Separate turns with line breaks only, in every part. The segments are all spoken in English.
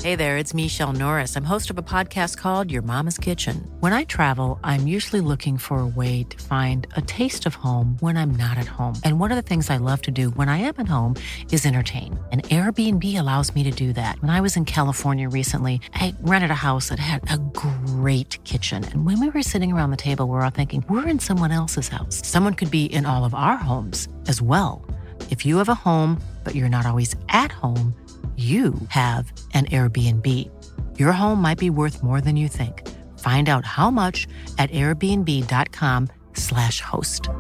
Hey there, it's Michelle Norris. I'm host of a podcast called Your Mama's Kitchen. When I travel, I'm usually looking for a way to find a taste of home when I'm not at home. And one of the things I love to do when I am at home is entertain. And Airbnb allows me to do that. When I was in California recently, I rented a house that had a great kitchen. And when we were sitting around the table, we were all thinking, we're in someone else's house. Someone could be in all of our homes as well. If you have a home, but you're not always at home, you have an Airbnb. Your home might be worth more than you think. Find out how much at airbnb.com/host.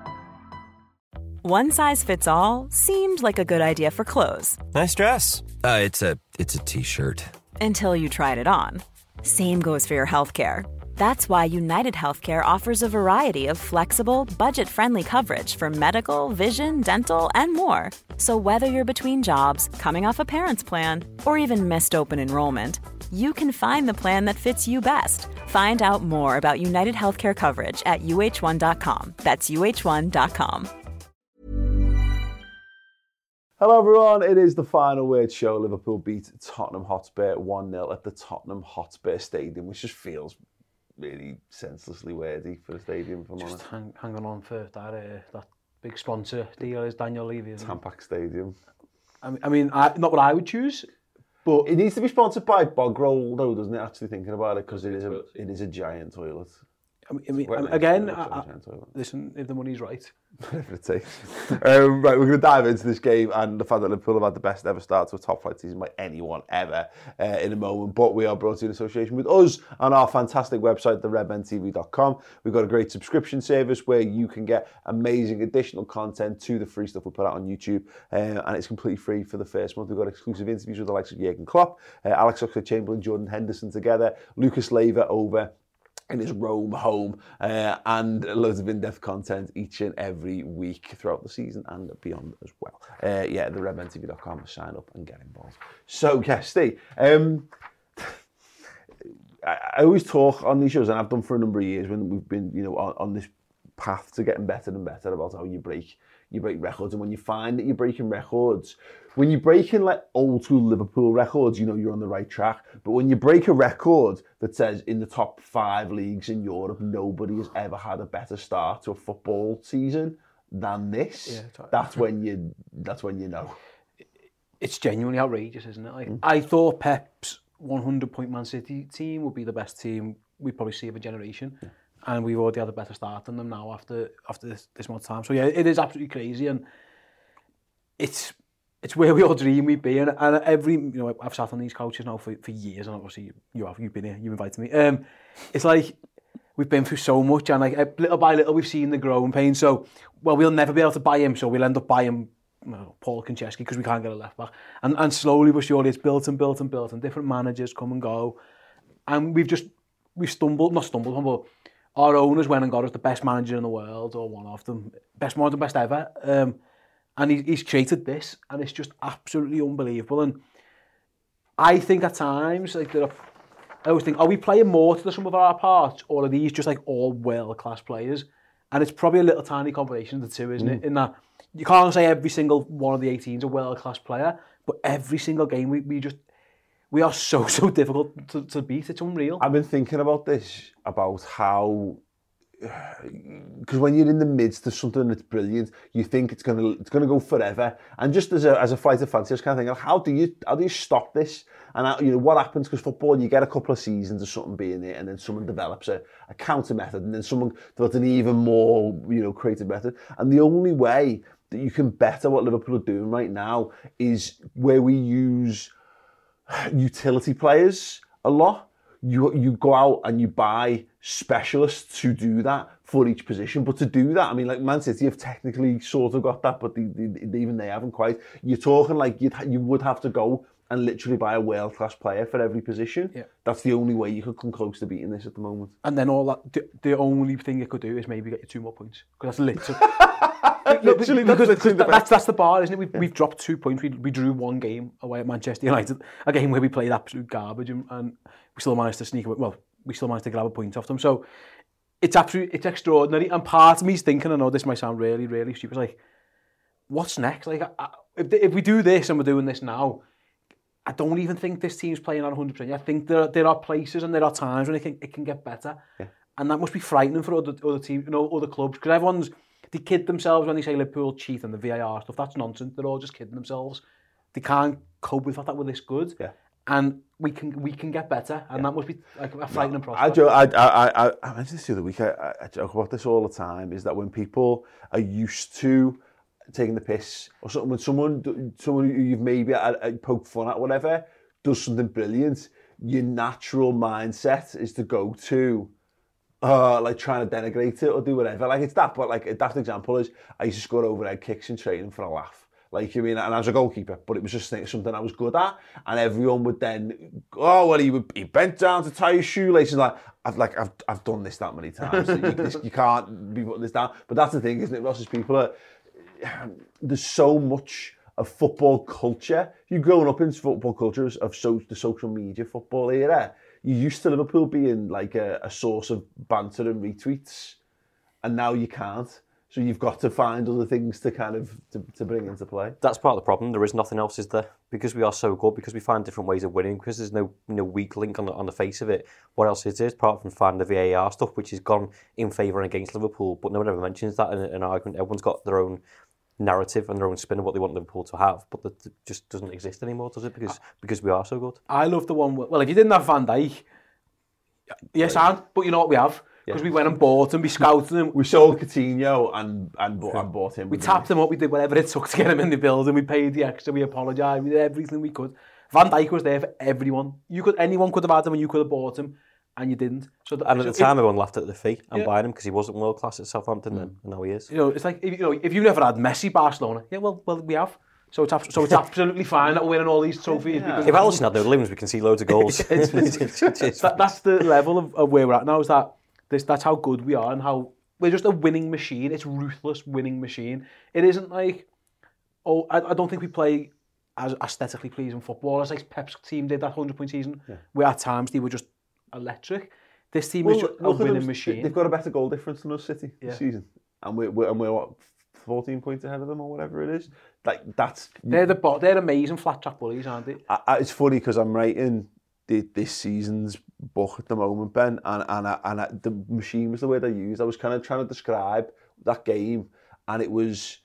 One size fits all seemed like a good idea for clothes.
Nice dress. It's a t-shirt.
Until you tried it on. Same goes for your healthcare. That's why United Healthcare offers a variety of flexible, budget-friendly coverage for medical, vision, dental, and more. So whether you're between jobs, coming off a parent's plan, or even missed open enrollment, you can find the plan that fits you best. Find out more about United Healthcare coverage at uh1.com. That's uh1.com.
Hello everyone, it is the Final Word show. Liverpool beat Tottenham Hotspur 1-0 at the Tottenham Hotspur Stadium, which just feels really senselessly wordy for a stadium, if I'm honest.
Hanging on for that big sponsor deal is Daniel Levy.
Tampax Stadium.
I mean, not what I would choose, but
it needs to be sponsored by Bog Roll, though, doesn't it? Actually thinking about it, because it is a giant toilet.
I mean again, listen, if the money's right.
Whatever it takes. Right, we're going to dive into this game and the fact that Liverpool have had the best ever start to a top flight season by anyone ever in a moment. But we are brought to you in association with us on our fantastic website, theredmentv.com. We've got a great subscription service where you can get amazing additional content to the free stuff we put out on YouTube. And it's completely free for the first month. We've got exclusive interviews with the likes of Jurgen Klopp, Alex Oxlade-Chamberlain, Jordan Henderson together, Lucas Leiva over in his Rome home, and loads of in-depth content each and every week throughout the season and beyond as well. theredmentv.com, sign up and get involved. So, Steve, I always talk on these shows, and I've done for a number of years when we've been, on this path to getting better and better about how you break records. And when you find that you're breaking records, when you're breaking like old school Liverpool records, you're on the right track. But when you break a record that says in the top 5 leagues in Europe, nobody has ever had a better start to a football season than this, that's when you know.
It's genuinely outrageous, isn't it? Like, I thought Pep's 100-point Man City team would be the best team we'd probably see of a generation. Yeah. And we've already had a better start than them now after this much time. So yeah, it is absolutely crazy, and it's where we all dream we'd be. And every I've sat on these couches now for years, and obviously you've been here, you invited me. It's like we've been through so much, and like little by little we've seen the growing pain. So we'll never be able to buy him, so we'll end up buying Paul Konchesky because we can't get a left back. And slowly but surely it's built and built and built, and different managers come and go, and we've not stumbled on, but our owners went and got us the best manager in the world, or one of them, best ever. And he's created this, and it's just absolutely unbelievable. And I think at times, I always think, are we playing more to the sum of our parts, or are these just like all world-class players? And it's probably a little tiny combination of the two, isn't it? In that you can't say every single one of the 18 is a world-class player, but every single game we are so difficult to beat. It's unreal.
I've been thinking about this, about how, because when you're in the midst of something that's brilliant, you think it's gonna go forever. And just as a flight of fancy, I was kind of thinking, how do you stop this? And what happens? Because football, you get a couple of seasons of something being it, and then someone develops a counter method, and then someone develops an even more creative method. And the only way that you can better what Liverpool are doing right now is where we use utility players a lot. You go out and you buy specialists who do that for each position. But to do that, I mean, like Man City have technically sort of got that, but even they haven't quite. You're talking like you would have to go and literally buy a world-class player for every position. Yeah. That's the only way you could come close to beating this at the moment.
And then all that, the only thing it could do is maybe get you 2 more points. Because that's literally... that's the bar, isn't it? We've dropped 2 points. We drew 1 game away at Manchester United, a game where we played absolute garbage, and we still managed to sneak away. Well, we still managed to grab a point off them. So it's extraordinary. And part of me's thinking, I know this might sound really, really stupid, like, what's next? Like, if we do this and we're doing this now, I don't even think this team's playing on 100%. I think there are places and there are times when it can get better. Yeah. And that must be frightening for other teams, you know, other clubs. Because they kid themselves when they say Liverpool cheat and the VAR stuff. That's nonsense. They're all just kidding themselves. They can't cope with the fact that we're this good. Yeah. And we can get better. And that must be like a frightening prospect.
I mentioned this the other week. I joke about this all the time, is that when people are used to taking the piss, or something, when someone who you've maybe poked fun at, whatever, does something brilliant, your natural mindset is to go to like trying to denigrate it or do whatever. Like it's that, but like a daft example is I used to score overhead kicks in training for a laugh. Like, I mean, and I was a goalkeeper, but it was just something I was good at, and everyone would then, oh well, he bent down to tie his shoelaces. I've done this that many times. You can't be putting this down. But that's the thing, isn't it, Ross? Is people are, there's so much of football culture. You've grown up in football culture of the social media football era. You used to Liverpool being like a source of banter and retweets, and now you can't. So you've got to find other things to kind of to bring into play.
That's part of the problem. There is nothing else, is there? Because we are so good, because we find different ways of winning, because there's no weak link on the face of it. What else is there apart from finding the VAR stuff, which has gone in favour and against Liverpool, but no one ever mentions that in an argument. Everyone's got their own narrative and their own spin of what they want Liverpool to have, but that just doesn't exist anymore, does it? Because we are so good.
I love the one. Well, if you didn't have Van Dijk, yes, and but you know what we have. Because we went and bought him, we scouted him.
We sold Coutinho and bought him.
We tapped him up, we did whatever it took to get him in the building, we paid the extra, we apologised, we did everything we could. Van Dijk was there for everyone. Anyone could have had him and you could have bought him, and you didn't.
And at the time, everyone laughed at the fee and buying him because he wasn't world class at Southampton then, and now he is.
You know, it's like, if you never had Messi, Barcelona, well, we have. So it's absolutely fine that we're winning all these trophies.
Yeah. If Alisson had those limbs, we can see loads of goals.
That's the level of where we're at now, is that that's how good we are and how we're just a winning machine. It's a ruthless winning machine. It isn't like, I don't think we play as aesthetically pleasing football as like Pep's team did that 100-point season, where at times they were just electric. This team is just a winning machine.
They've got a better goal difference than us, City, this season. And we're what, 14 points ahead of them or whatever it is. Like,
they're amazing flat track bullies, aren't they?
It's funny because I'm writing this season's book at the moment, Ben, and the machine was the word I used. I was kind of trying to describe that game, and it was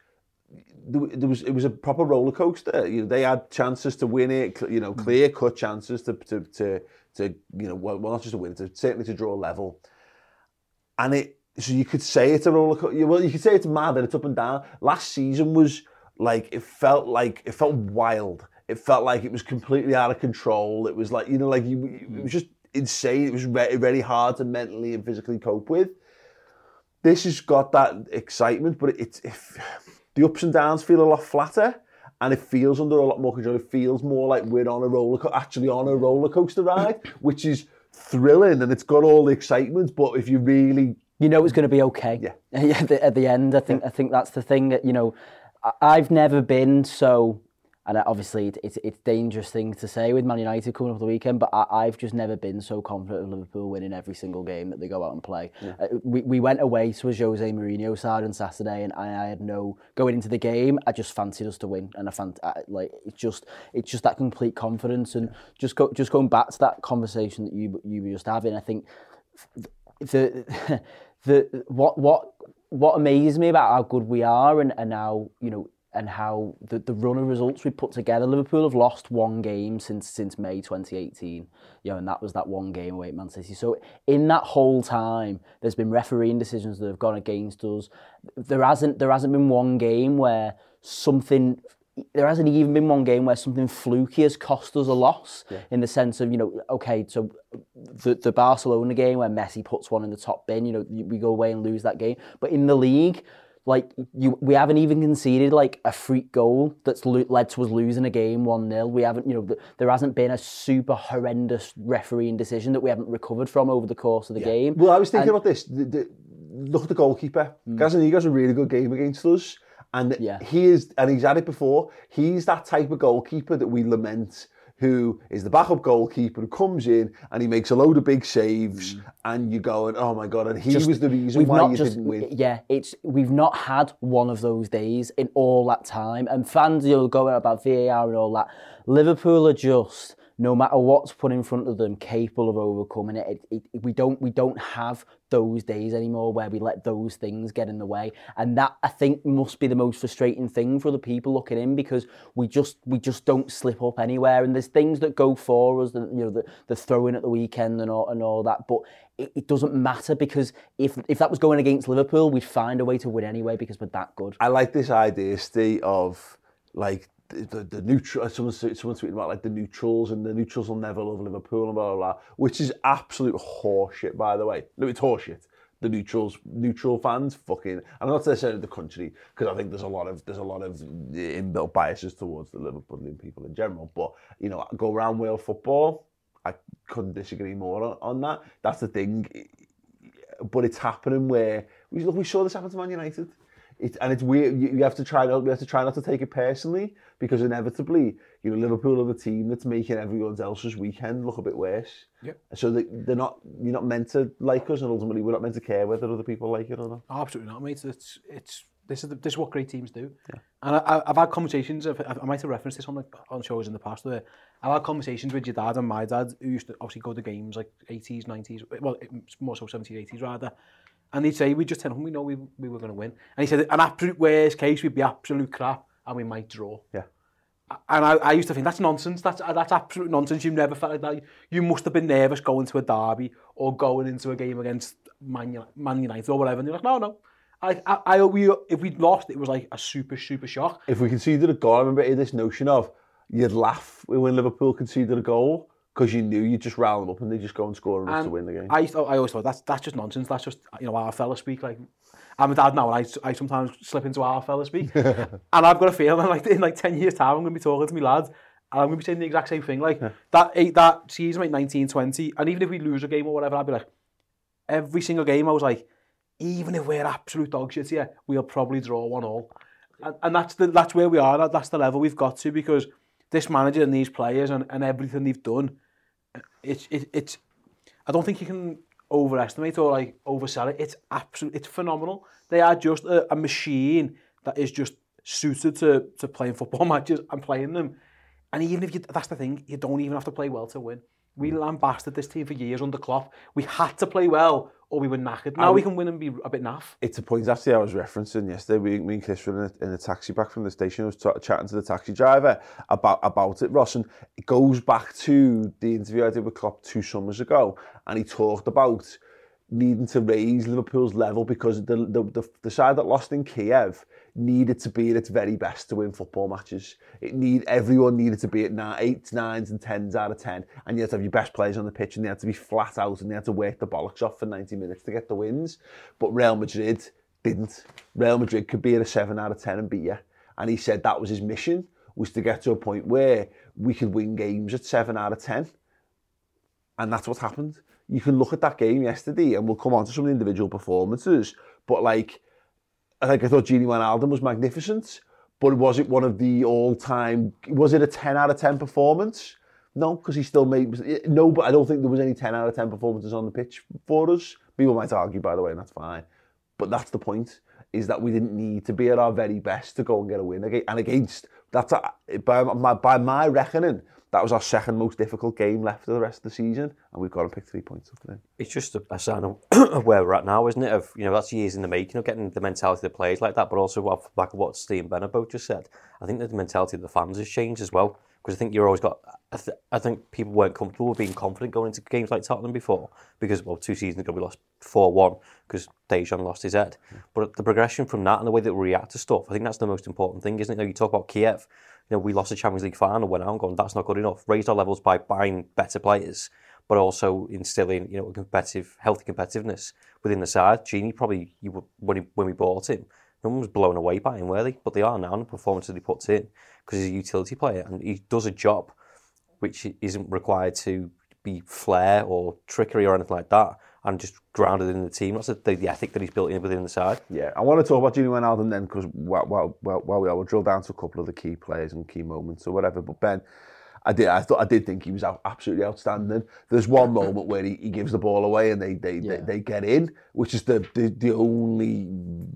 a proper roller coaster. You know, they had chances to win it, clear cut chances to well, not just to win, certainly to draw level. And so you could say it's a roller coaster. Well, you could say it's mad and it's up and down. Last season was like it felt wild. It felt like it was completely out of control. It was like, it was just insane. It was very hard to mentally and physically cope with. This has got that excitement, but the ups and downs feel a lot flatter, and it feels under a lot more control. It feels more like we're on a roller coaster ride, which is thrilling, and it's got all the excitement. But if you really,
it's going to be okay. At the end, I think that's the thing that I've never been so. And obviously, it's a dangerous thing to say with Man United coming up the weekend, but I've just never been so confident of Liverpool winning every single game that they go out and play. Yeah. We went away to a Jose Mourinho side on Saturday, and I had going into the game, I just fancied us to win, and it's just that complete confidence, and just going back to that conversation that you were just having. I think what amazes me about how good we are, and how and how the run of results we put together. Liverpool have lost one game since May 2018, and that was that one game away at Man City. So in that whole time, there's been refereeing decisions that have gone against us. There hasn't been one game where something. There hasn't even been one game where something fluky has cost us a loss, in the sense of, okay, so the Barcelona game where Messi puts one in the top bin, we go away and lose that game. But in the league, we haven't even conceded a freak goal that's led to us losing a game 1-0. We haven't, there hasn't been a super horrendous refereeing decision that we haven't recovered from over the course of the game.
Well, I was thinking about this. Look at the goalkeeper. Gazaniga's a really good game against us. And he is, and he's had it before, he's that type of goalkeeper that we lament, who is the backup goalkeeper who comes in and he makes a load of big saves, and you're going, oh my God, and he was the reason why you didn't win.
Yeah, we've not had one of those days in all that time. And fans, going about VAR and all that. Liverpool are just, no matter what's put in front of them, capable of overcoming it. We don't have those days anymore where we let those things get in the way, and that, I think, must be the most frustrating thing for the people looking in, because we just don't slip up anywhere. And there's things that go for us, the throw-in at the weekend and all that, but it doesn't matter, because if that was going against Liverpool, we'd find a way to win anyway because we're that good.
I like this idea, Steve, of like the neutral. Someone's tweeting about like the neutrals, and the neutrals will never love Liverpool and blah blah blah, which is absolute horseshit, by the way. No, it's horseshit. The neutral fans, fucking. I'm not necessarily the country, because I think there's a lot of inbuilt biases towards the Liverpoolian people in general. But go around world football, I couldn't disagree more on that. That's the thing. But it's happening where we saw this happen to Man United. And it's weird. We have to try not to take it personally, because inevitably, Liverpool are the team that's making everyone else's weekend look a bit worse. Yep. So you're not meant to like us, and ultimately we're not meant to care whether other people like it or not.
Oh, absolutely not, mate. This is what great teams do. Yeah. And I've had conversations. I might have referenced this on shows in the past, where I've had conversations with your dad and my dad, who used to obviously go to games like 80s, 90s, well, more so 70s, 80s rather. And he'd say, we just tell him we know we were going to win. And he said, an absolute worst case, we'd be absolute crap and we might draw. Yeah. And I used to think, that's nonsense. That's absolute nonsense. You've never felt like that. You must have been nervous going to a derby or going into a game against Man United or whatever. And you're like, no. If we'd lost, it was like a super, super shock.
If we conceded a goal, I remember this notion of, you'd laugh when Liverpool conceded a goal, because you knew you'd just round them up and they just go and score enough to win the game.
I always thought that's just nonsense. That's just our fella speak. Like, I'm a dad now, and I sometimes slip into our fella speak, and I've got a feeling like in like 10 years' time I'm going to be talking to my lads, and I'm going to be saying the exact same thing. Like that season, like 1920, and even if we lose a game or whatever, I'd be like, every single game I was like, even if we're absolute dog shit here, we'll probably draw 1-1, and that's where we are. That's the level we've got to, because this manager and these players and everything they've done. It's I don't think you can overestimate or like oversell it. It's phenomenal. They are just a machine that is just suited to playing football matches and playing them. And even if that's the thing, you don't even have to play well to win. We lambasted this team for years under Klopp. We had to play well or we were knackered. Now we can win and be a bit naff.
It's a point actually I was referencing yesterday. Me and Chris were in a taxi back from the station. I was chatting to the taxi driver about it, Ross. And it goes back to the interview I did with Klopp 2 summers ago. And he talked about needing to raise Liverpool's level, because the side that lost in Kiev needed to be at its very best to win football matches. Everyone needed to be at 8s, 9s and 10s out of 10, and you had to have your best players on the pitch, and they had to be flat out, and they had to work the bollocks off for 90 minutes to get the wins. But Real Madrid didn't. Real Madrid could be at a 7 out of 10 and beat you. And he said that was his mission, was to get to a point where we could win games at 7 out of 10. And that's what happened. You can look at that game yesterday, and we'll come on to some of the individual performances, but like, I thought Gini Wijnaldum was magnificent, but was it one of the all-time, was it a 10 out of 10 performance? No, because he still made, no, but I don't think there was any 10 out of 10 performances on the pitch for us. People might argue, by the way, and that's fine. But that's the point, is that we didn't need to be at our very best to go and get a win. And against, by my reckoning, that was our second most difficult game left of the rest of the season, and we've got to pick 3 points up today.
It's just a sign of where we're at now, isn't it? Of, that's years in the making of getting the mentality of the players like that, but also off the back of what Steve and Ben both just said, I think that the mentality of the fans has changed as well. Because I think you're always got. I think people weren't comfortable with being confident going into games like Tottenham before, because 2 seasons ago we lost 4-1 because Dejan lost his head. But the progression from that and the way that we react to stuff, I think that's the most important thing, isn't it? You talk about Kiev. We lost the Champions League final, went out and gone, that's not good enough. Raised our levels by buying better players, but also instilling, healthy competitiveness within the side. Gini probably, when we bought him, no one was blown away by him, were they? But they are now, and the performance that he puts in, because he's a utility player and he does a job which isn't required to be flair or trickery or anything like that, and just grounded in the team. That's the ethic that he's built in within the side.
Yeah, I want to talk about Gini Wijnaldum then, because while we are, we'll drill down to a couple of the key players and key moments or whatever. But Ben, I did think he was absolutely outstanding. There's one moment where he gives the ball away and they get in, which is the only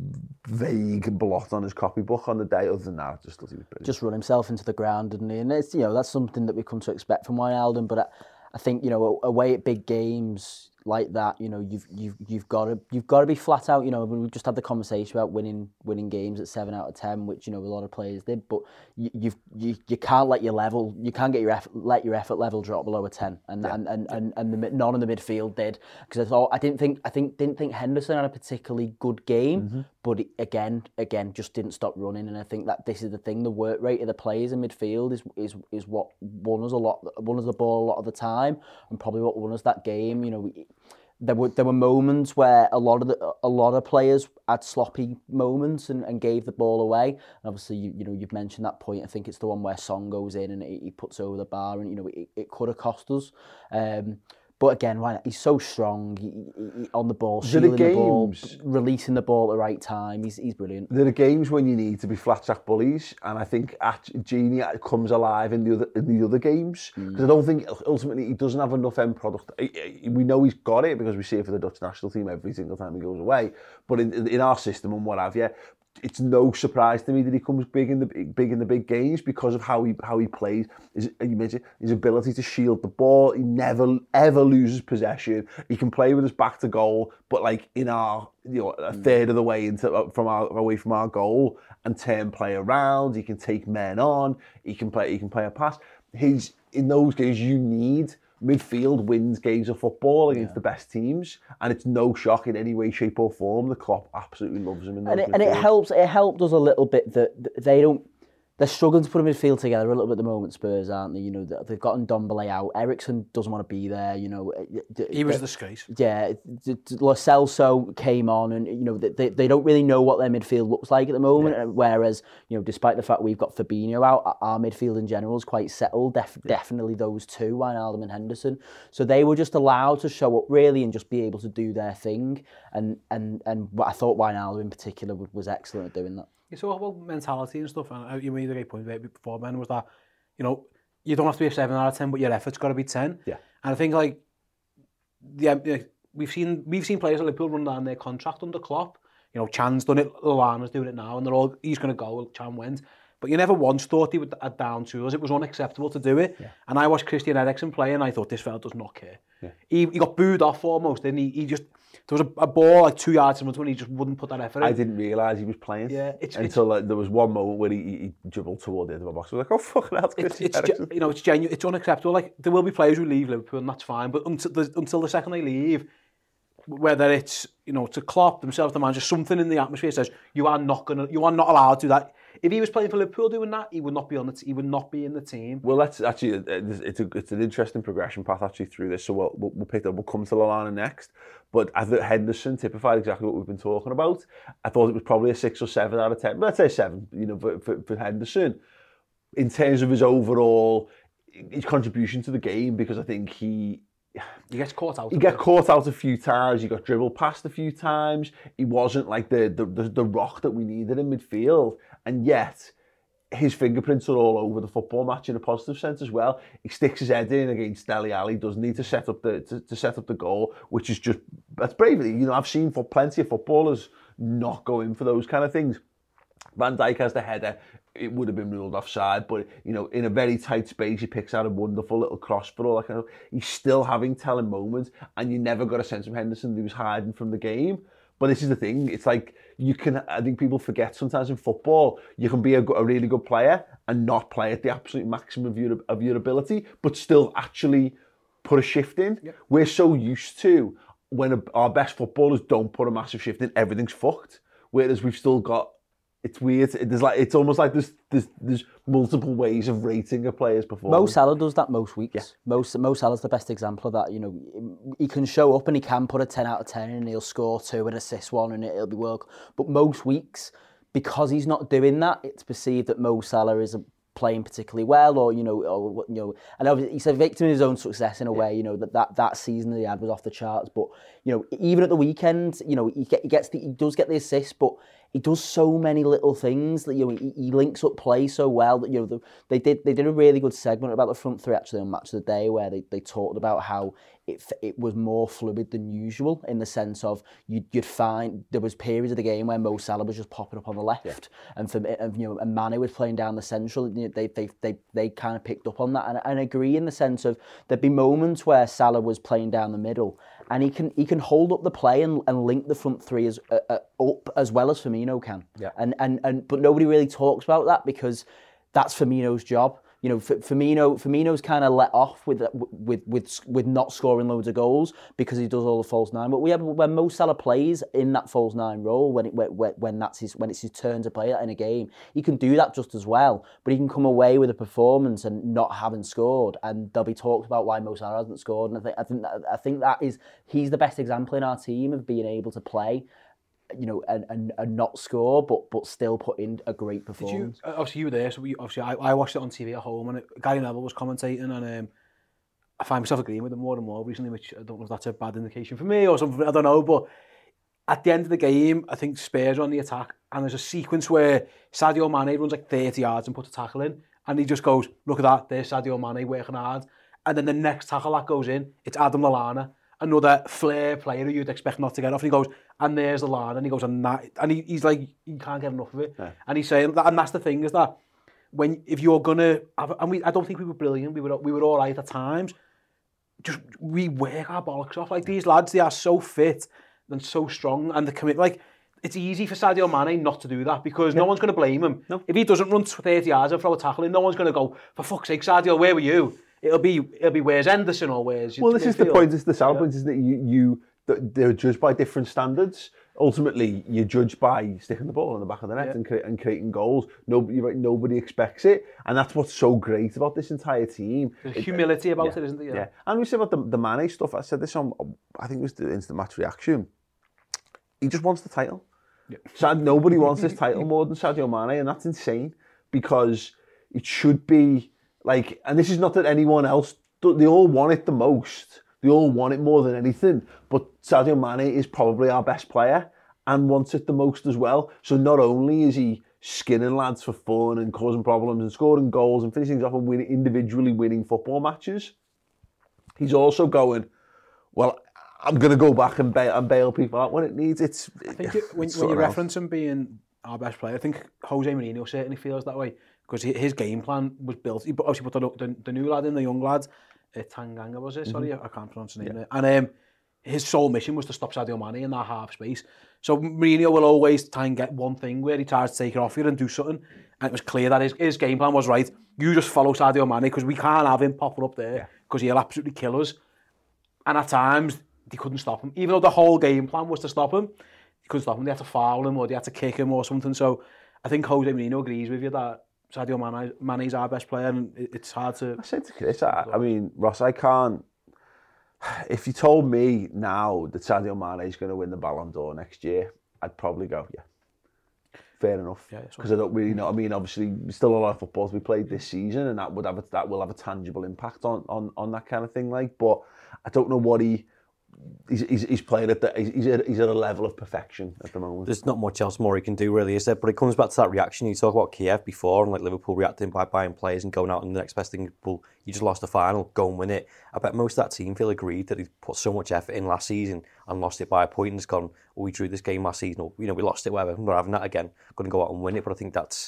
vague blot on his copybook on the day. Other than that, just
run himself into the ground, didn't he? And it's, that's something that we've come to expect from Wijnaldum. But I think, away at big games like that, you've got to be flat out. We just had the conversation about winning games at 7 out of 10, which a lot of players did. But you can't let your effort level drop below a 10, and none of the midfield did, because I didn't think Henderson had a particularly good game, but again just didn't stop running. And I think that this is the thing: the work rate of the players in midfield is what won us the ball a lot of the time, and probably what won us that game. There were moments where a lot of players had sloppy moments and gave the ball away. And obviously, you've mentioned that point. I think it's the one where Son goes in and he puts over the bar, and it could have cost us. But again, he's so strong. He on the ball, shielding the ball, releasing the ball at the right time. He's brilliant.
There are games when you need to be flat track bullies, and I think Gini comes alive in the other games, because I don't think ultimately he doesn't have enough end product. We know he's got it because we see it for the Dutch national team every single time he goes away. But in our system and what have you, it's no surprise to me that he comes big in the big games because of how he plays. His ability to shield the ball. He never ever loses possession. He can play with his back to goal, but like in our a third of the way away from our goal, and turn play around. He can take men on. He can play a pass. In those games you need. Midfield wins games of football against the best teams, and it's no shock in any way, shape or form. The Klopp absolutely loves him.
And it helped us a little bit that they're struggling to put a midfield together a little bit at the moment, Spurs, aren't they? They've gotten Ndombele out. Ericsson doesn't want to be there.
He was a disgrace.
Yeah, Lo Celso came on, and they don't really know what their midfield looks like at the moment. Yeah. Whereas despite the fact we've got Fabinho out, our midfield in general is quite settled. Definitely those two, Wijnaldum and Henderson. So they were just allowed to show up really and just be able to do their thing. And I thought Wijnaldum in particular was excellent at doing that.
So about mentality and stuff, and you made a great point before, Ben, was that, you don't have to be a 7 out of 10, but your effort's got to be 10.
Yeah.
And I think, we've seen players at Liverpool run down their contract under Klopp. Chan's done it, Lallana's doing it now, and he's going to go, Chan went. But you never once thought he would add down tools. It was unacceptable to do it. Yeah. And I watched Christian Eriksen play, and I thought, this fella does not care. Yeah. He got booed off almost, didn't he? There was a ball like 2 yards in front of him, and he just wouldn't put that effort in.
I didn't realise he was playing until there was one moment where he dribbled toward the end of my box. I was like, oh, fucking hell,
it's genuine. It's unacceptable. Like, there will be players who leave Liverpool, and that's fine. But until the second they leave, whether it's to Klopp themselves, the manager, something in the atmosphere says you are not allowed to do that. If he was playing for Liverpool doing that, he would not be he would not be in the team.
Well, that's actually it's an interesting progression path actually through this. So we'll pick up. We'll come to Lallana next. But I thought Henderson typified exactly what we've been talking about. I thought it was probably a 6 or 7 out of 10. Let's say 7. For Henderson, in terms of his overall his contribution to the game, because I think he
gets caught out.
He got caught out a few times. He got dribbled past a few times. He wasn't like the rock that we needed in midfield, and yet his fingerprints are all over the football match in a positive sense as well. He sticks his head in against Dele Alli, doesn't he, to set up the goal, which is that's bravery. I've seen for plenty of footballers not go in for those kind of things. Van Dijk has the header. It would have been ruled offside, but in a very tight space, he picks out a wonderful little cross for all that kind of. He's still having telling moments, and you never got a sense from Henderson that he was hiding from the game. But this is the thing: it's like I think people forget sometimes in football, you can be a really good player and not play at the absolute maximum of your ability, but still actually put a shift in. Yep. We're so used to when our best footballers don't put a massive shift in, everything's fucked. Whereas we've still got. It's weird. It's almost like there's multiple ways of rating a player's performance.
Mo Salah does that most weeks. Yeah. Mo Salah's the best example of that. He can show up and he can put a 10 out of 10 and he'll score 2 and assist 1 and it'll be work. But most weeks, because he's not doing that, it's perceived that Mo Salah isn't playing particularly well, or and obviously he's a victim of his own success in a way. That season that he had was off the charts. But even at the weekend, he does get the assist, but he does so many little things that he links up play so well that they did a really good segment about the front three actually on Match of the Day where they talked about how it was more fluid than usual in the sense of you'd find there was periods of the game where Mo Salah was just popping up on the left and Mane was playing down the central. They kind of picked up on that and I agree in the sense of there'd be moments where Salah was playing down the middle and he can hold up the play and link the front three up as well as Firmino can. Yeah. But nobody really talks about that because that's Firmino's job. Firmino's kind of let off with not scoring loads of goals because he does all the false nine. But when Mo Salah plays in that false nine role, when it's his turn to play that in a game, he can do that just as well. But he can come away with a performance and not having scored, and there'll be talks about why Mo Salah hasn't scored. And I think he's the best example in our team of being able to play. And not score, but still put in a great performance.
Obviously, you were there, so I watched it on TV at home, and Gary Neville was commentating, and I find myself agreeing with him more and more recently, which I don't know if that's a bad indication for me or something, I don't know, but at the end of the game, I think Spurs are on the attack, and there's a sequence where Sadio Mane runs like 30 yards and puts a tackle in, and he just goes, look at that, there's Sadio Mane working hard, and then the next tackle that goes in, it's Adam Lallana, another flair player who you'd expect not to get off, and he goes, and there's the line, and he goes, and he's like, you can't get enough of it. Yeah. And he's saying that, and that's the thing is that if you're gonna have, I don't think we were brilliant. We were all right at times. Just we work our bollocks off. Like these lads, they are so fit and so strong, and the commit. Like it's easy for Sadio Mane not to do that because no one's going to blame him. No. If he doesn't run 30 yards and throw a tackle in, no one's going to go, for fuck's sake, Sadio, where were you? It'll be where's Henderson or where's.
Well, this is the point. It's the Salah point, isn't it? They're judged by different standards. Ultimately, you're judged by sticking the ball in the back of the net and creating goals. Nobody expects it, and that's what's so great about this entire team.
There's humility about it, isn't there?
Yeah. And we said about the Mane stuff. I said this on, I think it was the Instant Match Reaction. He just wants the title. Yeah. Nobody wants this title more than Sadio Mane, and that's insane because it should be like. And this is not that anyone else. They all want it the most. They all want it more than anything, but Sadio Mane is probably our best player and wants it the most as well. So not only is he skinning lads for fun and causing problems and scoring goals and finishing off and individually winning football matches, he's also going, well, I'm going to go back and bail people out when it needs. I think
when you reference him being our best player, I think Jose Mourinho certainly feels that way because his game plan was built. He obviously put the new lad in, the young lad. Tanganga was it? Sorry, I can't pronounce the name. Yeah. And his sole mission was to stop Sadio Mane in that half space. So Mourinho will always try and get one thing where he tries to take it off you and do something. And it was clear that his game plan was right. You just follow Sadio Mane because we can't have him popping up there because he'll absolutely kill us. And at times they couldn't stop him, even though the whole game plan was to stop him. They couldn't stop him. They had to foul him or they had to kick him or something. So I think Jose Mourinho agrees with you that Sadio Mane's our best player, and it's hard to.
I said to Chris, I mean, Ross, I can't. If you told me now that Sadio Mane is going to win the Ballon d'Or next year, I'd probably go, yeah, fair enough. Because I don't really know. I mean, obviously, still a lot of footballs we played this season, and that will have a tangible impact on that kind of thing. Like, but I don't know what he's playing at he's at a level of perfection at the moment.
There's not much else more he can do, really, is there? But it comes back to that reaction. You talk about Kiev before, and like Liverpool reacting by buying players and going out, and the next best thing, well, you just lost the final, go and win it. I bet most of that team feel agreed that he put so much effort in last season and lost it by a point and has gone, well, we drew this game last season, or we lost it, whatever. We're not having that again. Going to go out and win it. But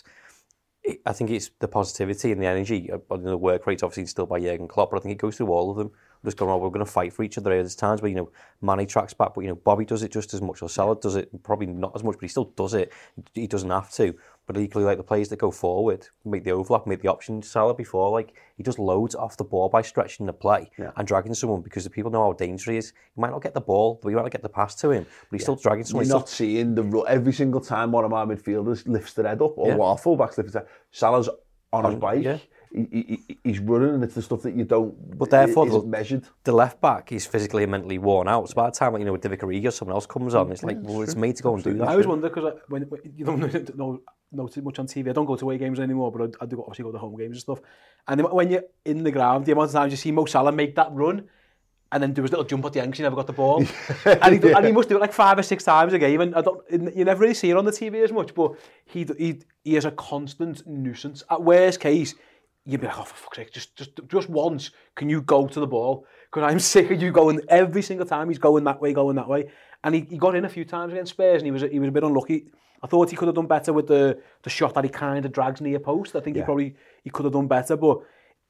I think it's the positivity and the energy. The work rate's obviously still by Jurgen Klopp, but I think it goes through all of them. Just going, we're going to fight for each other. There's times where, Mane tracks back, but, Bobby does it just as much, or Salah does it, probably not as much, but he still does it. He doesn't have to. But equally, like the players that go forward, make the overlap, make the option. Salah before, like, he does loads off the ball by stretching the play and dragging someone because the people know how dangerous he is. He might not get the ball, but he might not get the pass to him, but he's still dragging someone.
You're not seeing every single time one of our midfielders lifts their head up, or our fullbacks lift their head. Salah's on his bike. Yeah. He's running, and it's the stuff that you don't. But therefore, measured.
The left back is physically and mentally worn out. So by the time, Divock Origi or someone else comes on, it's like, well, it's me to go and do that.
I always wonder because when you don't know too much on TV, I don't go to away games anymore, but I do obviously go to home games and stuff. And when you're in the ground, the amount of times you see Mo Salah make that run, and then do his little jump at the end because he never got the ball. and he must do it like 5 or 6 times a game, and you never really see it on the TV as much, but he is a constant nuisance. At worst case, you'd be like, oh, for fuck's sake, just once, can you go to the ball? Because I'm sick of you going every single time. He's going that way. And he got in a few times against Spurs, and he was a bit unlucky. I thought he could have done better with the shot that he kind of drags near post. I think he could have done better, but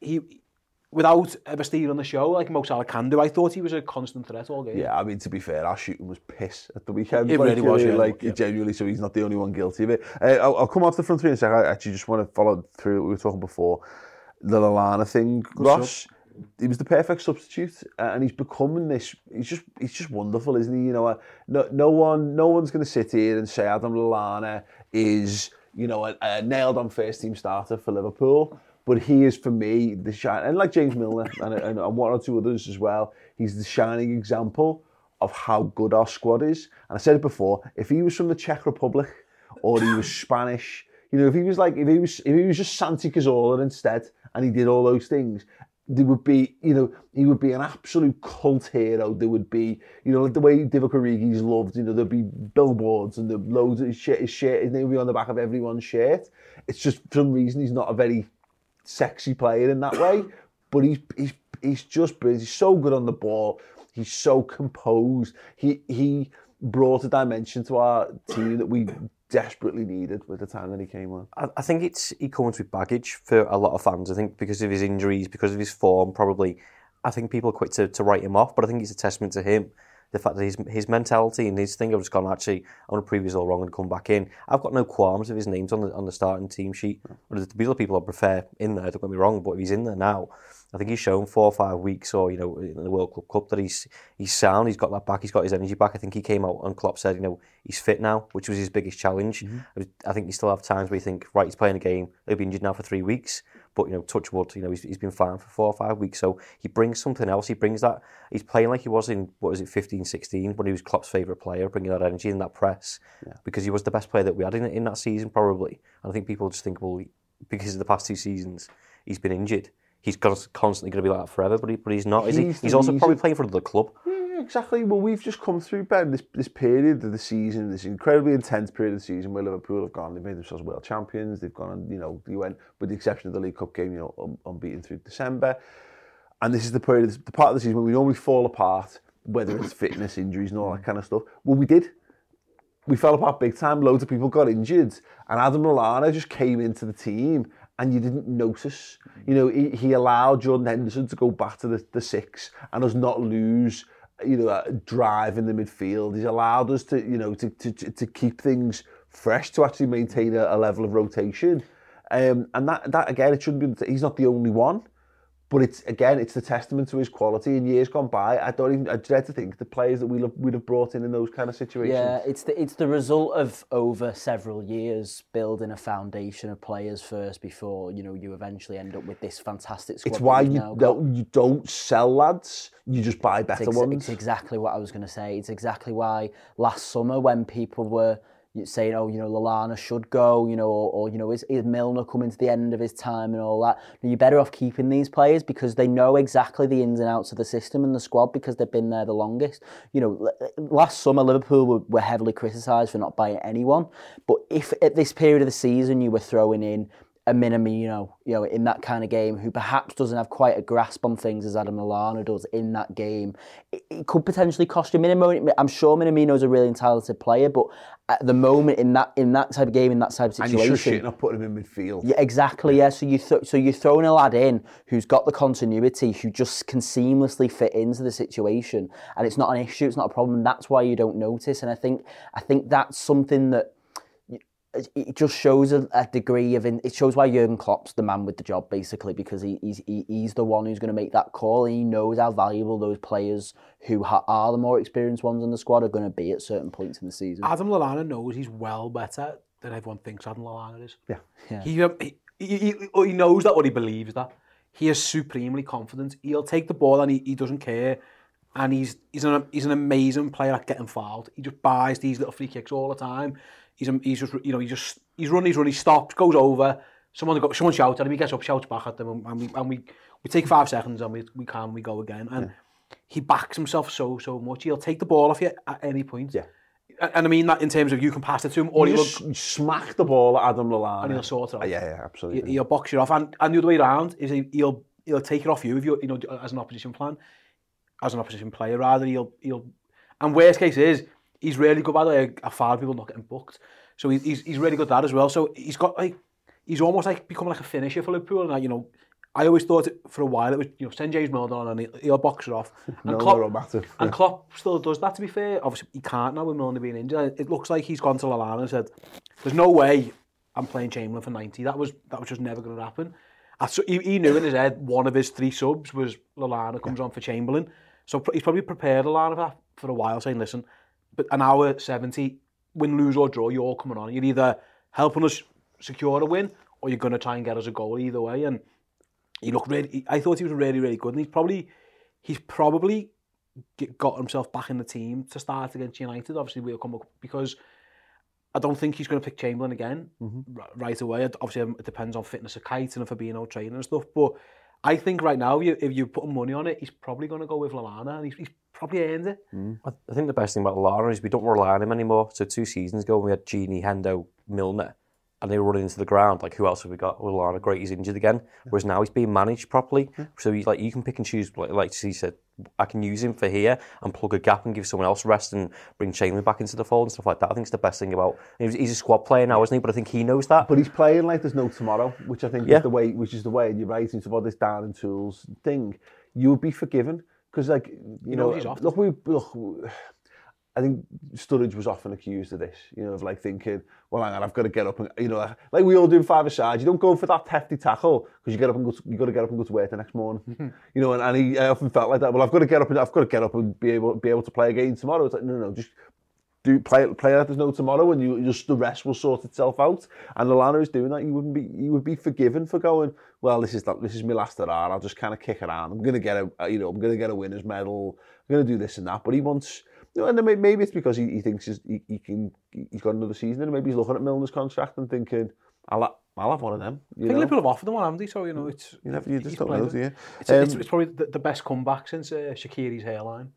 without ever stealing the show like Mo Salah can do, I thought he was a constant threat all game.
Yeah, I mean, to be fair, our shooting was piss at the weekend.
It really was,
genuinely, so he's not the only one guilty of it. I'll come off the front three in a second. I actually just want to follow through what we were talking before. The Lallana thing, Ross, he was the perfect substitute, and he's becoming this. He's just wonderful, isn't he? You know, no one's going to sit here and say Adam Lallana is, you know, a nailed-on first-team starter for Liverpool. But he is, for me, the shine, and like James Milner and one or two others as well, he's the shining example of how good our squad is. And I said it before, if he was from the Czech Republic or he was Spanish, you know, if he was just Santi Cazorla instead, and he did all those things, there would be, you know, he would be an absolute cult hero. There would be, you know, the way Divock Origi's loved, you know, there'd be billboards and there'd loads of his name would be on the back of everyone's shirt. It's just, for some reason, he's not a very sexy player in that way, but he's just brilliant. He's so good on the ball. He's so composed. He brought a dimension to our team that we desperately needed with the time that he came on.
I think he comes with baggage for a lot of fans. I think because of his injuries, because of his form, probably. I think people are quick to write him off, but I think it's a testament to him. The fact that his mentality and his thing, I've just gone, actually, I'm going to prove this all wrong and come back in. I've got no qualms if his name's on the starting team sheet. But there's other people I prefer in there, don't get me wrong, but if he's in there now, I think he's shown 4 or 5 weeks, or, you know, in the World Club Cup, that he's sound, he's got that back, he's got his energy back. I think he came out and Klopp said, you know, he's fit now, which was his biggest challenge. Mm-hmm. I think you still have times where you think, right, he's playing a game, he'll be injured now for 3 weeks. But, you know, touch wood, you know, he's been fine for 4 or 5 weeks. So he brings something else. He brings that. He's playing like he was in, 15, 16, when he was Klopp's favourite player, bringing that energy and that press. Yeah. Because he was the best player that we had in that season, probably. And I think people just think, well, because of the past 2 seasons, he's been injured. He's constantly going to be like that forever, but he's not, is he? He's also probably playing for another club.
Yeah, exactly. Well, we've just come through, Ben, this period of the season, this incredibly intense period of the season where Liverpool have gone, they've made themselves world champions, they've gone and, you know, they went, with the exception of the League Cup game, you know, unbeaten through December. And this is the period, the part of the season where we normally fall apart, whether it's fitness, injuries and all that kind of stuff. Well, we did. We fell apart big time, loads of people got injured, and Adam Lallana just came into the team and you didn't notice. You know, he allowed Jordan Henderson to go back to the 6 and us not lose, you know, drive in the midfield. He's allowed us to, you know, to keep things fresh, to actually maintain a level of rotation. And that again, it shouldn't be, he's not the only one, but it's the testament to his quality. In years gone by, I dread to think the players that we'd have brought in those kind of situations.
Yeah, it's the result of over several years building a foundation of players first before, you know, you eventually end up with this fantastic squad.
It's why you don't sell lads, you just buy better ones.
It's exactly what I was going to say. It's exactly why last summer when people were saying, oh, you know, Lallana should go, you know, or you know, is Milner coming to the end of his time and all that? You're better off keeping these players because they know exactly the ins and outs of the system and the squad because they've been there the longest. You know, last summer Liverpool were heavily criticised for not buying anyone, but if at this period of the season you were throwing in a Minamino, you know, in that kind of game, who perhaps doesn't have quite a grasp on things as Adam Lallana does in that game, it could potentially cost you. I'm sure Minamino's a really talented player, but at the moment in that type of game, in that type of situation,
and you're shit not putting him in midfield.
Yeah, exactly. Yeah, so you're throwing a lad in who's got the continuity, who just can seamlessly fit into the situation, and it's not an issue, it's not a problem. That's why you don't notice, and I think that's something that. It just shows a degree of... It shows why Jurgen Klopp's the man with the job, basically, because he's the one who's going to make that call, and he knows how valuable those players who are the more experienced ones in the squad are going to be at certain points in the season.
Adam Lallana knows he's well better than everyone thinks Adam Lallana is.
Yeah.
He knows that, or he believes that. He is supremely confident. He'll take the ball and he doesn't care. And he's an amazing player at getting fouled. He just buys these little free kicks all the time. He's just, you know, he's running, he stops, goes over. Someone shouts at him, he gets up, shouts back at them, and we take 5 seconds and we go again. And he backs himself so much. He'll take the ball off you at any point.
Yeah.
And I mean that in terms of you can pass it to him, or
you
he'll
just smack the ball at Adam Lallana.
and he'll sort it out.
Yeah, absolutely.
He'll box you off, and the other way around is he'll take it off you if you as an opposition player rather. He'll and worst case is he's really good, by the way, at foul people not getting booked. So he's really good at that as well. So he's almost like becoming like a finisher for Liverpool. And I always thought for a while it was send James Milner on and he'll box it off. And Klopp still does that, to be fair. Obviously he can't now with Milner being injured. It looks like he's gone to Lallana and said, "There's no way I'm playing Chamberlain for 90. That was just never going to happen." He knew in his head one of his 3 subs was Lallana comes on for Chamberlain. So he's probably prepared Lallana for a while, saying, "Listen, but an hour 70, win, lose or draw, you're all coming on. You're either helping us secure a win or you're going to try and get us a goal either way." And he looked really. I thought he was really, really good, and he's probably got himself back in the team to start against United. Obviously, we'll come up because I don't think he's going to pick Chamberlain again right away. Obviously, it depends on fitness of Kite and Fabinho training and stuff. But I think right now, if you put money on it, he's probably going to go with Lallana, and he's probably earned it.
I think the best thing about Lallana is we don't rely on him anymore. So 2 seasons ago, we had Gini, Hendo, Milner, and they were running into the ground. Like, who else have we got? Lallana, great, he's injured again. Whereas now he's being managed properly. So he's like, you can pick and choose. Like he said, I can use him for here and plug a gap and give someone else rest and bring Chamberlain back into the fold and stuff like that. I think it's the best thing about. He's a squad player now, isn't he? But I think he knows that.
But he's playing like there's no tomorrow, which I think is the way. Which is the way. And you're right into about this down and tools thing. You would be forgiven because, like, you know,
he's off.
Look. I think Sturridge was often accused of this, of like thinking, well, hang on, I've got to get up and, like we all do in 5-a-side, you don't go for that hefty tackle because you got to get up and go to work the next morning, and I often felt like that. Well, I've got to get up and be able to play again tomorrow. It's like, no, just play like there's no tomorrow, and the rest will sort itself out. And Lallana is doing that. You would be forgiven for going, well, this is my last hurrah. I'll just kind of kick around. I'm going to get a winner's medal. I'm going to do this and that. But he wants. And then maybe it's because he thinks he's got another season, and maybe he's looking at Milner's contract and thinking, I'll have one of them.
I think Liverpool have offered them one, haven't they? So
it's you just don't know, do you?
It's probably the best comeback since Shaqiri's hairline.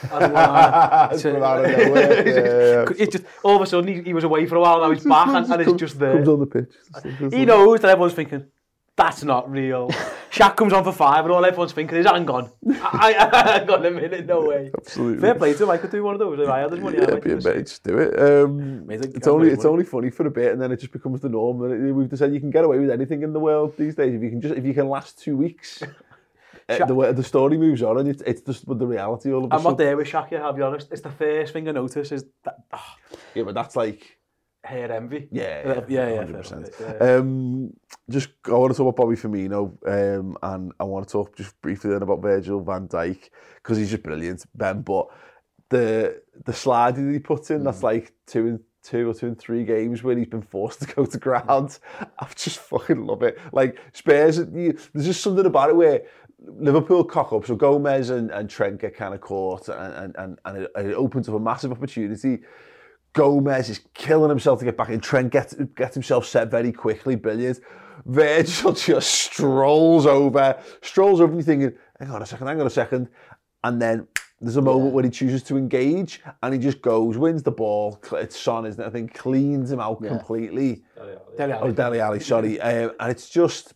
It's just all of a sudden he was away for a while, now he's back and it's just there.
Comes on the pitch.
He knows that everyone's thinking, that's not real. Shaq comes on for 5 and all everyone's thinking is, hang on. I got a minute, no way.
Absolutely.
Fair play to him, I could do one of those. If I had this money,
just do it. It's only funny for a bit, and then it just becomes the norm. And we've decided you can get away with anything in the world these days if you can last 2 weeks. The story moves on, and it's just the reality all of a sudden.
I'm not there with Shaq yet, I'll be honest. It's the first thing I notice is that.
Yeah, but that's like
hair envy.
Yeah,
100%.
I want to talk about Bobby Firmino, and I want to talk just briefly then about Virgil van Dijk because he's just brilliant, Ben. But the slide that he puts in, that's like 2 or 3 games where he's been forced to go to ground. I just fucking love it. Like Spurs, there's just something about it where Liverpool cock up, so Gomez and Trent get kind of caught, and it opens up a massive opportunity. Gomez is killing himself to get back in. Trent gets himself set very quickly, brilliant. Virgil just strolls over and you're thinking, hang on a second. And then there's a moment where he chooses to engage and he just goes, wins the ball. It's Son, isn't it? I think cleans him out completely. Dele Alli, sorry. And it's just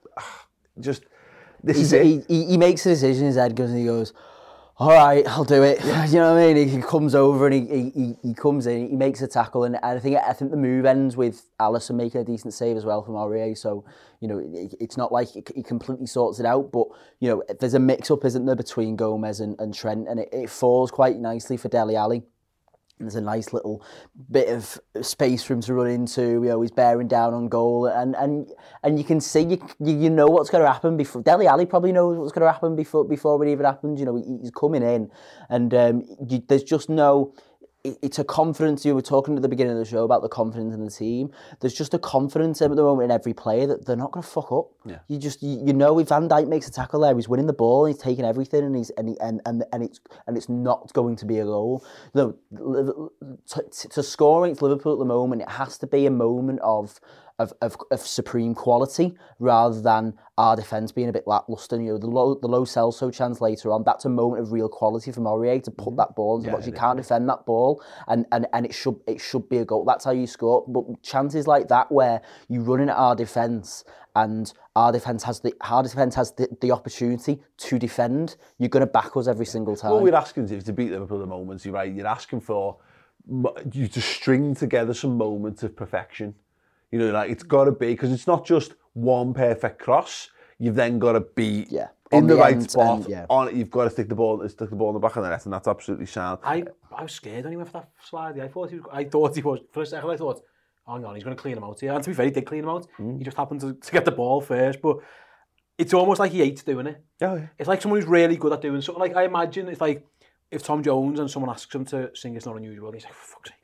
this is it.
He makes a decision, his head goes and he goes, all right, I'll do it. You know what I mean? He comes over and he comes in, he makes a tackle, and I think the move ends with Alisson making a decent save as well from Aurier. So, it's not like he completely sorts it out, but, there's a mix-up, isn't there, between Gomez and Trent, and it falls quite nicely for Dele Alli. There's a nice little bit of space for him to run into. He's bearing down on goal, and you can see you know what's going to happen before. Dele Alli probably knows what's going to happen before it even happens. He's coming in, and there's just no. It's a confidence. You were talking at the beginning of the show about the confidence in the team. There's just a confidence at the moment in every player that they're not going to fuck up. Yeah. If Van Dijk makes a tackle there, he's winning the ball, and he's taking everything, and it's not going to be a goal. To score against Liverpool at the moment, it has to be a moment of supreme quality rather than our defence being a bit lacklustre. You know, the low Celso chance later on, that's a moment of real quality from Aurier to put that ball into the box. You can't defend that ball, and it should be a goal. That's how you score. But chances like that where you run in at our defence and our defence has the opportunity to defend, you're going to back us every single time.
What we're asking is to beat Liverpool at the moment, right? You're asking for you to string together some moments of perfection. You know, like it's got to be, because it's not just one perfect cross. You've then got to be in the right spot. On it, you've got to stick the ball in the back of the net, and that's absolutely sound.
I was scared anyway for that slide. I thought he was. For a second, I thought, hang on, he's going to clean him out here. And to be fair, he did clean him out. He just happened to get the ball first, but it's almost like he hates doing it.
Oh, yeah.
It's like someone who's really good at doing something. Like I imagine it's like if Tom Jones and someone asks him to sing It's Not Unusual, and he's like, for fuck's sake.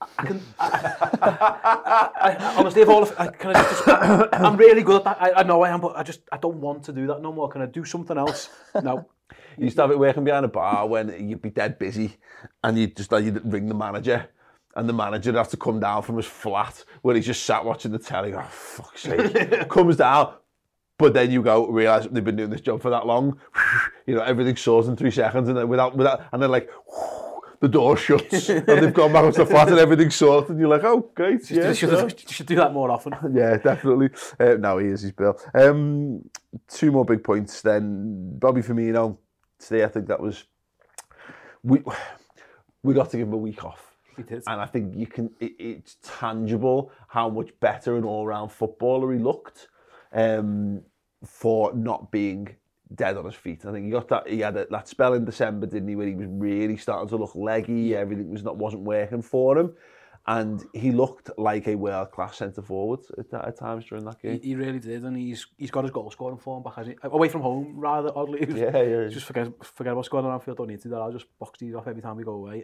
I honestly, I'm really good at that. I know I am, but I don't want to do that no more. Can I do something else? No.
You used to have it working behind a bar when you'd be dead busy, and you'd ring the manager, and the manager would have to come down from his flat where he just sat watching the telly. Oh, fuck's sake! Comes down, but then you go realise they've been doing this job for that long. You know, everything sorts in 3 seconds, and then without, and then like. The door shuts and they've gone back up to the flat and everything's sorted and you're like, oh, great.
You should do that more often.
Yeah, definitely. No, he's Bill. 2 more big points then. Bobby Firmino, today I think that was... We got to give him a week off.
We did.
And I think it's tangible how much better an all-round footballer he looked for not being dead on his feet. I think he had that spell in December, didn't he, where he was really starting to look leggy, everything wasn't working for him, and he looked like a world-class centre-forward at times during that game.
He really did, and he's got his goal-scoring form back, hasn't he? Away from home, rather oddly.
Yeah.
Just forget about scoring on Anfield, don't need to do that, I'll just box these off every time we go away.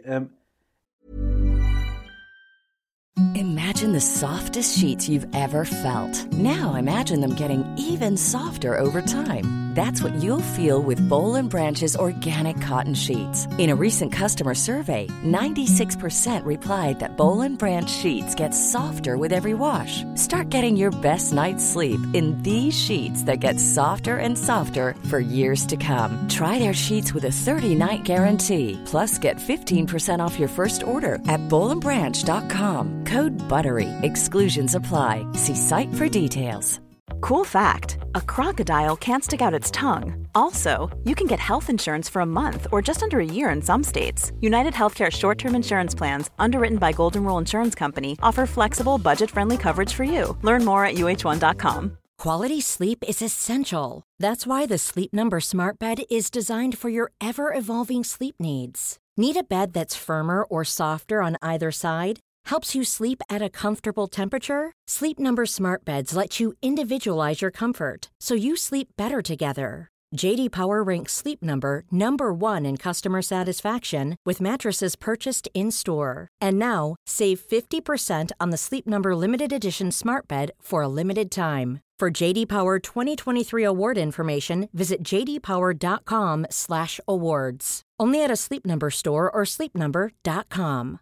Imagine the softest sheets you've ever felt. Now imagine them getting even softer over time. That's what you'll feel with Boll & Branch's organic cotton sheets. In a recent customer survey, 96% replied that Boll & Branch sheets get softer with every wash. Start getting your best night's sleep in these sheets that get softer and softer for years to come. Try their sheets with a 30-night guarantee. Plus, get 15% off your first order at bollandbranch.com. Code BUTTERY. Exclusions apply. See site for details.
Cool fact, a crocodile can't stick out its tongue. Also, you can get health insurance for a month or just under a year in some states. United Healthcare short-term insurance plans, underwritten by Golden Rule Insurance Company, offer flexible, budget-friendly coverage for you. Learn more at uh1.com.
Quality sleep is essential. That's why the Sleep Number Smart Bed is designed for your ever-evolving sleep needs. Need a bed that's firmer or softer on either side? Helps you sleep at a comfortable temperature? Sleep Number Smart Beds let you individualize your comfort, so you sleep better together. J.D. Power ranks Sleep Number number 1 in customer satisfaction with mattresses purchased in-store. And now, save 50% on the Sleep Number Limited Edition Smart Bed for a limited time. For J.D. Power 2023 award information, visit jdpower.com/awards. Only at a Sleep Number store or sleepnumber.com.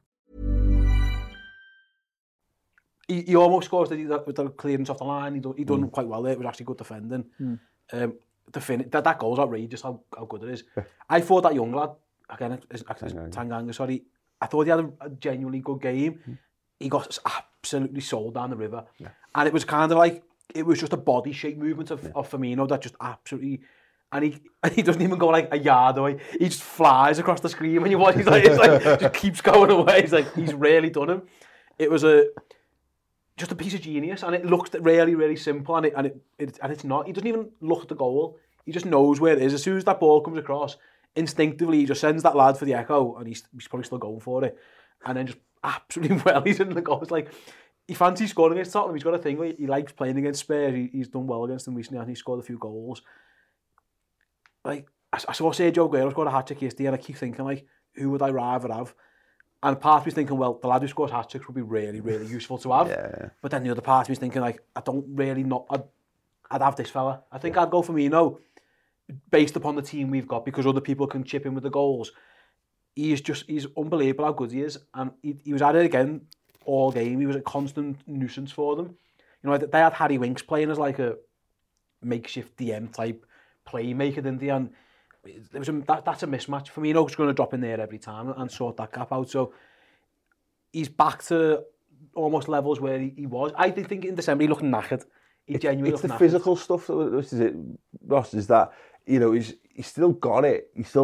He almost scores with the clearance off the line. He done quite well there. It was actually good defending. That goal's outrageous how good it is. I thought that young lad, again, Tanganga, sorry, I thought he had a genuinely good game. He got absolutely sold down the river. Yeah. And it was kind of like, it was just a body shape movement of Firmino that just absolutely... And he doesn't even go like a yard away. He just flies across the screen when you watch. It's like just keeps going away. It's like he's really done him. It was just a piece of genius, and it looked really, really simple, and it's not. He doesn't even look at the goal. He just knows where it is. As soon as that ball comes across, instinctively he just sends that lad for the echo, and he's probably still going for it, and then just absolutely he's in the goal. It's like he fancies scoring against Tottenham. He's got a thing where he likes playing against Spurs. He's done well against them recently, and he scored a few goals. Like I saw Sergio Aguero scored a hat-trick yesterday, and I keep thinking, like, who would I rather have? And part of me's thinking, well, the lad who scores hat-tricks would be really, really useful to have. Yeah. But then the other part of me's thinking, like, I don't really know. I'd have this fella. I think I'd go for Firmino, based upon the team we've got, because other people can chip in with the goals. He's unbelievable how good he is. And he was at it again all game. He was a constant nuisance for them. You know, they had Harry Winks playing as like a makeshift DM type playmaker, didn't they? And there was that's a mismatch. Firmino's going to drop in there every time and sort that gap out. So he's back to almost levels where he was. I think in December he looked knackered. He genuinely
looked knackered. It's the physical stuff which is it, Ross, is that, you know, he's still got it. He's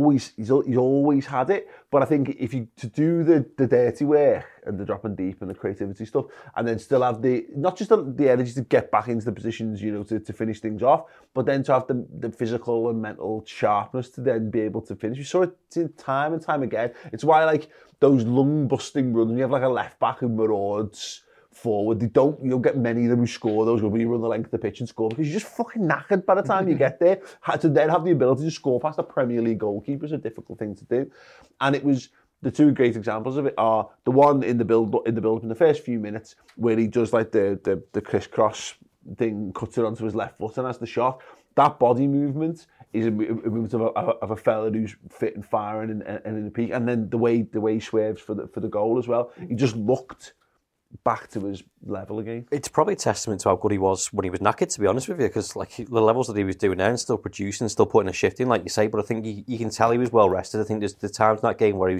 always had it. But I think if you to do the dirty work and the dropping deep and the creativity stuff, and then still have not just the energy to get back into the positions, you know, to finish things off, but then to have the physical and mental sharpness to then be able to finish. We saw it time and time again. It's why like those lung busting runs, when you have like a left back who marauds forward, you don't get many of them who score those when you run the length of the pitch and score, because you're just fucking knackered by the time you get there. To then have the ability to score past a Premier League goalkeeper is a difficult thing to do. And it was, the two great examples of it are the one in the build up in the first few minutes where he does like the crisscross thing, cuts it onto his left foot and has the shot. That body movement is a movement of a fella who's fit and firing and in the peak. And then the way he swerves for the goal as well. He just looked back to his level again.
It's probably a testament to how good he was when he was knackered, to be honest with you, because like the levels that he was doing there and still producing, still putting a shift in, like you say, but I think you can tell he was well rested. I think there's the times in that game where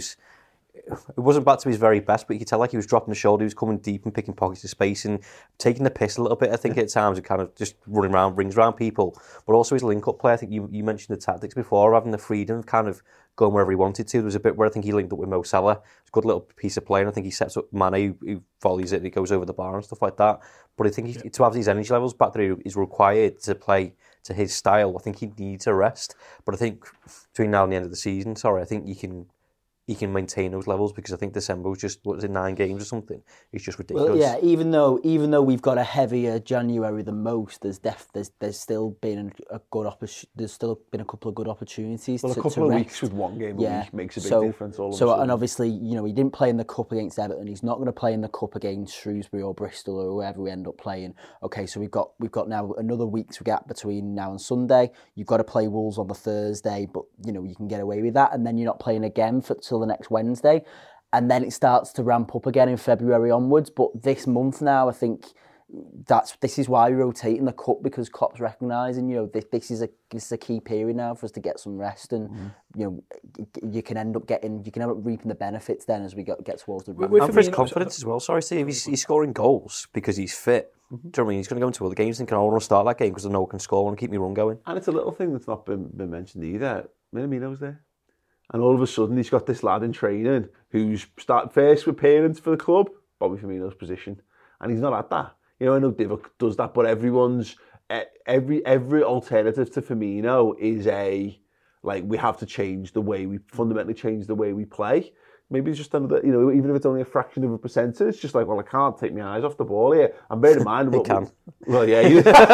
it wasn't back to his very best, but you could tell like he was dropping the shoulder, he was coming deep and picking pockets of space and taking the piss a little bit. I think at times, it kind of just running around, rings around people, but also his link-up play. I think you mentioned the tactics before, having the freedom of kind of going wherever he wanted to. There was a bit where I think he linked up with Mo Salah. It's a good little piece of play, and I think he sets up Mane, who volleys it, and he goes over the bar and stuff like that. But I think to have these energy levels back that he is required to play to his style, I think he needs a rest. But I think between now and the end of the season, I think he can maintain those levels, because I think December was just, 9 games or something? It's just ridiculous.
Well, yeah, even though we've got a heavier January than most, there's still been there's still been a couple of good opportunities.
Well, a couple of weeks with one game a week makes a big difference.
And obviously, you know, he didn't play in the cup against Everton. He's not going to play in the cup against Shrewsbury or Bristol or whoever we end up playing. Okay, so we've got now another week's gap between now and Sunday. You've got to play Wolves on the Thursday, but you know you can get away with that, and then you're not playing again till the next Wednesday, and then it starts to ramp up again in February onwards. But this month now, I think this is why we rotate in the cup, because Klopp's recognising, you know, this is a key period now for us to get some rest, and you know, you can end up reaping the benefits then as we get towards the ramp.
And for his confidence as well. Sorry, Steve, he's scoring goals because he's fit. Do you know what I mean? He's going to go into other games thinking, I want to start that game because I know I can score and keep my run going.
And it's a little thing that's not been mentioned either. Minamino's there. And all of a sudden, he's got this lad in training who's starting first with parents for the club, Bobby Firmino's position. And he's not at that. You know, I know Divock does that, but everyone's, every alternative to Firmino is we have to fundamentally change the way we play. Maybe it's just another, you know, even if it's only a fraction of a percentage, it's just like, well, I can't take my eyes off the ball here. And bear in mind...
You can.
Well, yeah.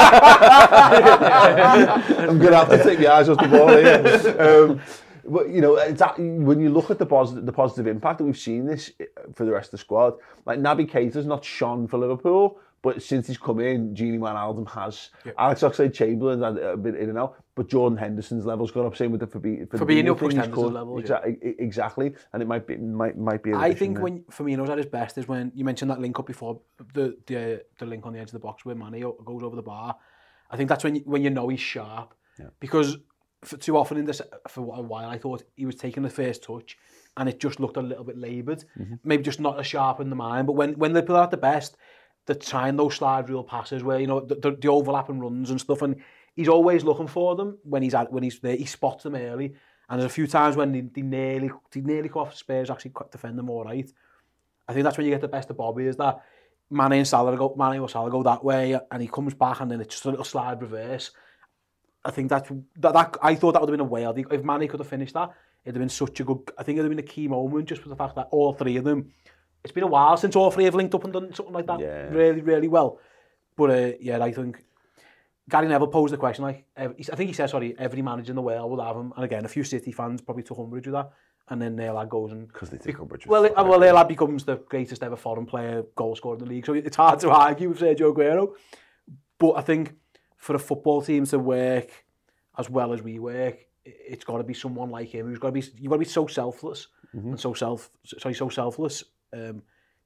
I'm going to have to take my eyes off the ball here. But, you know, when you look at the positive impact that we've seen this for the rest of the squad, like Naby Keita's not shone for Liverpool, but since he's come in, Gini Wijnaldum has. Yeah. Alex Oxlade-Chamberlain's had been in and out, but Jordan Henderson's level's gone up. Same with the
Fabinho pushed Henderson's level.
Exactly, and it might be.
I think when Firmino's at his best is when you mentioned that link up before, the link on the edge of the box where Mane goes over the bar. I think that's when you know he's sharp, because. Too often for a while, I thought he was taking the first touch and it just looked a little bit laboured. Maybe just not as sharp in the mind. But when Liverpool are at the best, they're trying those slide rule passes where, you know, the overlapping runs and stuff, and he's always looking for them when he's there. He spots them early. And there's a few times when they nearly come off Spurs actually defend them all right. I think that's when you get the best of Bobby, is that Mane or Salah go that way and he comes back and then it's just a little slide reverse. I think that I thought that would have been a whale. If Mane could have finished that, it'd have been such a good... I think it would have been a key moment, just for the fact that all three of them... It's been a while since all three have linked up and done something like that really, really well. But I think Gary Neville posed the question, like, I think he said, every manager in the world will have him. And again, a few City fans probably took umbrage with that. And then their lad goes and...
Because they take umbrage.
Well, their lad becomes the greatest ever foreign player, goal scorer in the league. So it's hard to argue with Sergio Aguero. But I think for a football team to work as well as we work, it's got to be someone like him you've got to be so selfless and so selfless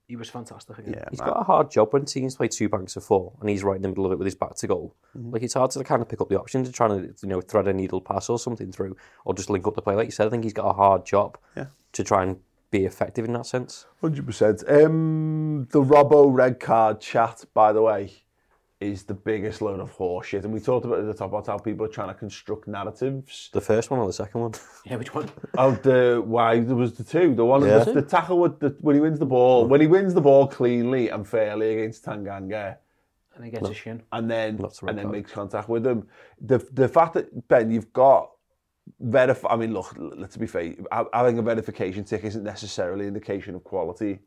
he was fantastic again.
Yeah,
He's got a hard job when teams play 2 banks of 4 and he's right in the middle of it with his back to goal. Like, it's hard to kind of pick up the option to try to, thread a needle pass or something through, or just link up the play. Like you said, I think he's got a hard job to try and be effective in that sense.
100%. The Robbo red card chat, by the way, is the biggest load of horseshit. And we talked about at the top about how people are trying to construct narratives.
The first one or the second one?
Yeah, which one?
Why there was the two. The one, the tackle with when he wins the ball, when he wins the ball cleanly and fairly against Tanganga.
And he gets a shin.
And then makes contact with him. The fact that, Ben, you've got I mean, look, let's be fair. Having a verification tick isn't necessarily an indication of quality.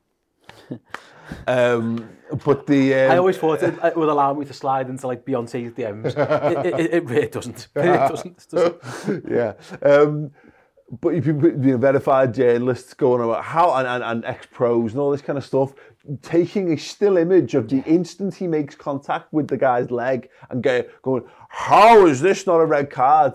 But I
always thought it would allow me to slide into like Beyonce's DMs. It doesn't. It doesn't.
Yeah. But you've been verified journalists going about how and ex-pros and all this kind of stuff, taking a still image of the instant he makes contact with the guy's leg and going, how is this not a red card?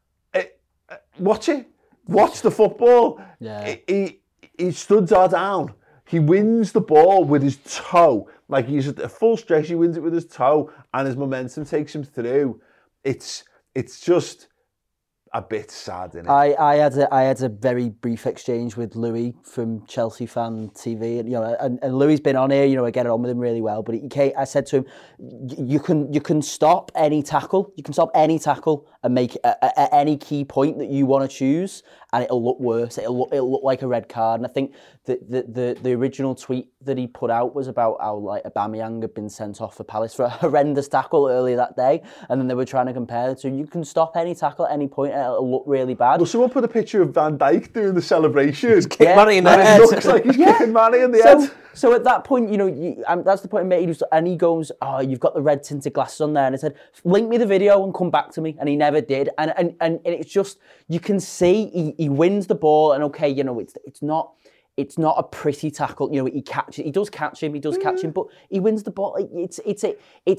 Watch it. Watch the football.
Yeah.
He studs her down. He wins the ball with his toe. Like, he's at a full stretch, he wins it with his toe, and his momentum takes him through. It's just a bit sad, isn't it?
I had a very brief exchange with Louis from Chelsea Fan TV, and and Louis's been on here. I get on with him really well. But I said to him, you can stop any tackle. You can stop any tackle and make any key point that you want to choose, and it'll look worse. It'll look like a red card. And I think the original tweet that he put out was about how like Aubameyang had been sent off for Palace for a horrendous tackle earlier that day, and then they were trying to compare it to you can stop any tackle at any point and it'll look really bad.
Well, someone put a picture of Van Dijk doing the celebration.
He's kicking Manny in the head.
It looks like he's kicking Manny in the head.
So at that point, that's the point I made. And he goes, "Oh, you've got the red tinted glasses on there." And I said, "Link me the video and come back to me." And he never did. And it's just, you can see he wins the ball, and okay, it's not a pretty tackle. He does catch him, but he wins the ball. It's a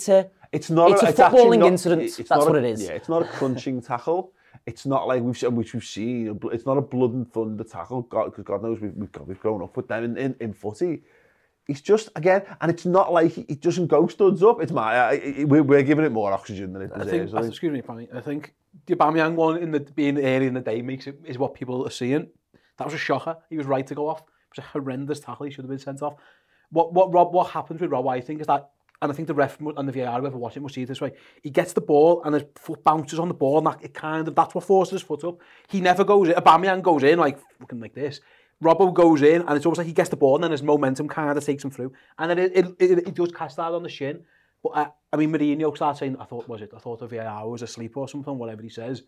footballing incident. That's what it is.
Yeah, it's not a crunching tackle. It's not like we've seen. It's not a blood and thunder tackle. Because God knows we've grown up with them in footy. It's just, again, and it's not like he doesn't go studs up. It's we're giving it more oxygen than it deserves.
Excuse me, Panny. I think the Aubameyang one being early in the day is what people are seeing. That was a shocker. He was right to go off. It was a horrendous tackle. He should have been sent off. What happens with Rob, I think, is that, and I think the ref and the VAR, whoever watching must see it this way. He gets the ball and his foot bounces on the ball, and that's what forces his foot up. He never goes in. Aubameyang goes in looking like this. Robbo goes in, and it's almost like he gets the ball, and then his momentum kind of takes him through. And then it does catch that on the shin. But I mean, Mourinho started saying, I thought the VAR was asleep or something, whatever he says.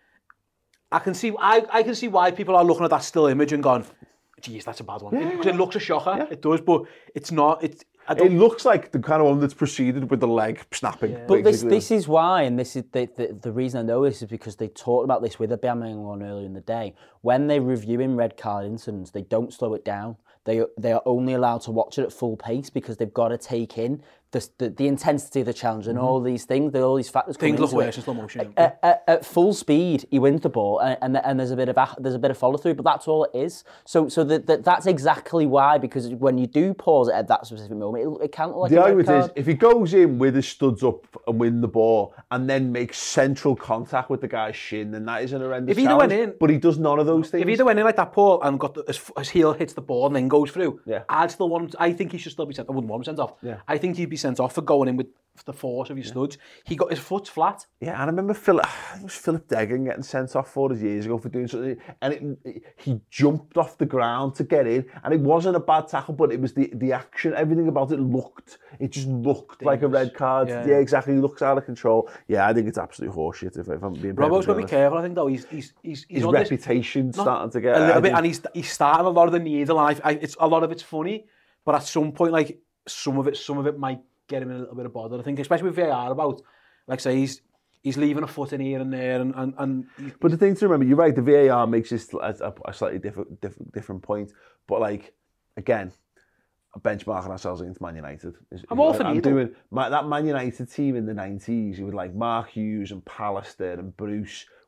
I can see why people are looking at that still image and going, geez, that's a bad one. Because it looks a shocker. Yeah. It does, but it's not.
It looks like the kind of one that's preceded with the leg snapping.
Yeah. But this is why, and this is the reason I know this is because they talked about this with Aubameyang earlier in the day. When they're reviewing red card incidents, they don't slow it down. They are only allowed to watch it at full pace because they've got to take in the intensity of the challenge and all these things, all these factors.
Things look worse in slow motion.
At full speed, he wins the ball, and there's a bit of follow through, but that's all it is. So that's exactly why, because when you do pause at that specific moment, it can't look like
the
a red
argument
card.
is if he goes in with his studs up and win the ball, and then makes central contact with the guy's shin, then that is an horrendous challenge. But he does none of those things.
If he went in like that, Paul, and got his heel hits the ball and then goes through, I think he should still be sent. I wouldn't want him sent off. Yeah. I think he'd be sent off for going in with the force of his studs. He got his foot flat. Yeah,
and I remember Philip Degan getting sent off 4 years ago for doing something, and he jumped off the ground to get in, and it wasn't a bad tackle, but it was the action, everything about it just looked like a red card. Yeah, exactly. He looks out of control. Yeah, I think it's absolute horseshit if I'm being
Robbo's got to be careful, I think, though. His
reputation starting to get
a little bit, and he's starting a lot of the needle, and a lot of it's funny, but at some point, like, some of it might get him in a little bit of bother. I think, especially with VAR, about, like, say, he's leaving a foot in here and there, and
but the thing to remember, you're right, the VAR makes this a slightly different point, but, like, again, benchmarking ourselves against Man United.
I'm all for
that Man United team in the 90s, you would like Mark Hughes and Pallister and Bruce,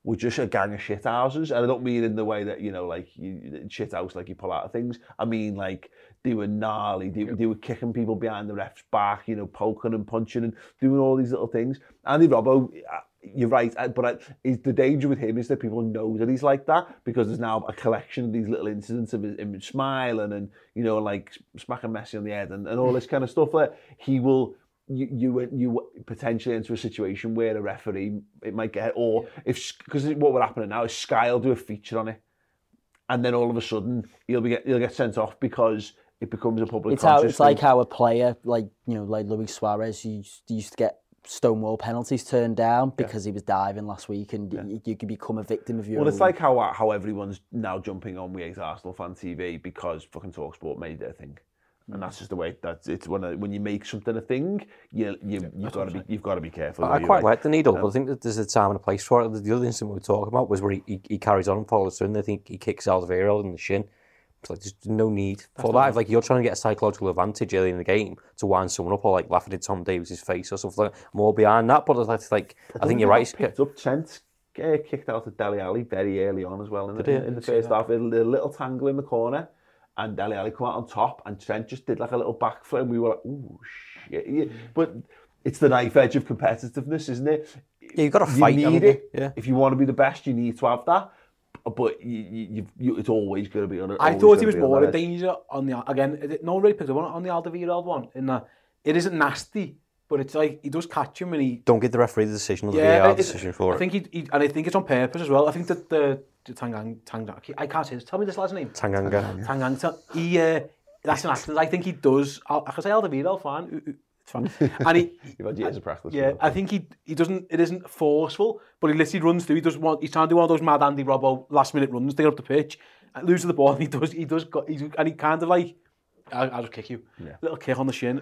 were just a gang of shithouses. And I don't mean in the way that, you know, like, shithouse, like you pull out of things. I mean, like, they were gnarly, they were kicking people behind the ref's back, you know, poking and punching and doing all these little things. Andy Robbo, you're right, but the danger with him is that people know that he's like that, because there's now a collection of these little incidents of him smiling and, you know, like smacking Messi on the head and all this kind of stuff that he will... You potentially enter a situation where a referee, it might get, or because what would happen now is Sky will do a feature on it, and then all of a sudden he'll get sent off because it becomes a public conscious
it's like how a player, like, you know, like Luis Suarez, used to get stonewall penalties turned down because he was diving last week, and you can become a victim of your
Well, it's like how everyone's now jumping on We Hate Arsenal Fan TV because fucking TalkSport made their thing. And that's just the way it's when you make something a thing, you've got to be careful.
I quite like the needle, but I think that there's a time and a place for it. The other incident we were talking about was where he carries on and follows through, and I think he kicks Alderweireld in the shin. It's like there's no need for that. If like you're trying to get a psychological advantage early in the game to wind someone up, or like laughing at Tom Davies' face or something, more behind that. But it's like I think you're right.
Picked up Trent kicked out at Dele Alli very early on as well in the first half. A little tangle in the corner. And Dele Alli come out on top, and Trent just did like a little backflip, and we were like, ooh, shit. Yeah. But it's the knife edge of competitiveness, isn't it?
Yeah, you've got to fight.
You need it.
Yeah.
If you want to be the best, you need to have that. But it's always going to be on it.
I thought he was more in danger on the... Again, no one really picked up on the Alderweireld one, in that it isn't nasty, but it's like he does catch him and he...
Don't give the referee the decision or the VAR decision for it.
I think and I think it's on purpose as well. I think that the Tanganga, I can't say this. Tell me this lad's name.
Tanganga.
That's an accident. I think he does. I can say Alderweireld, fine. It's fine. And
you've had years of practice.
Yeah, I think he doesn't. It isn't forceful, but he literally runs through. He's trying to do one of those mad Andy Robbo last minute runs to get up the pitch, and loses the ball. And he kind of like, I'll just kick you. Yeah. Little kick on the shin.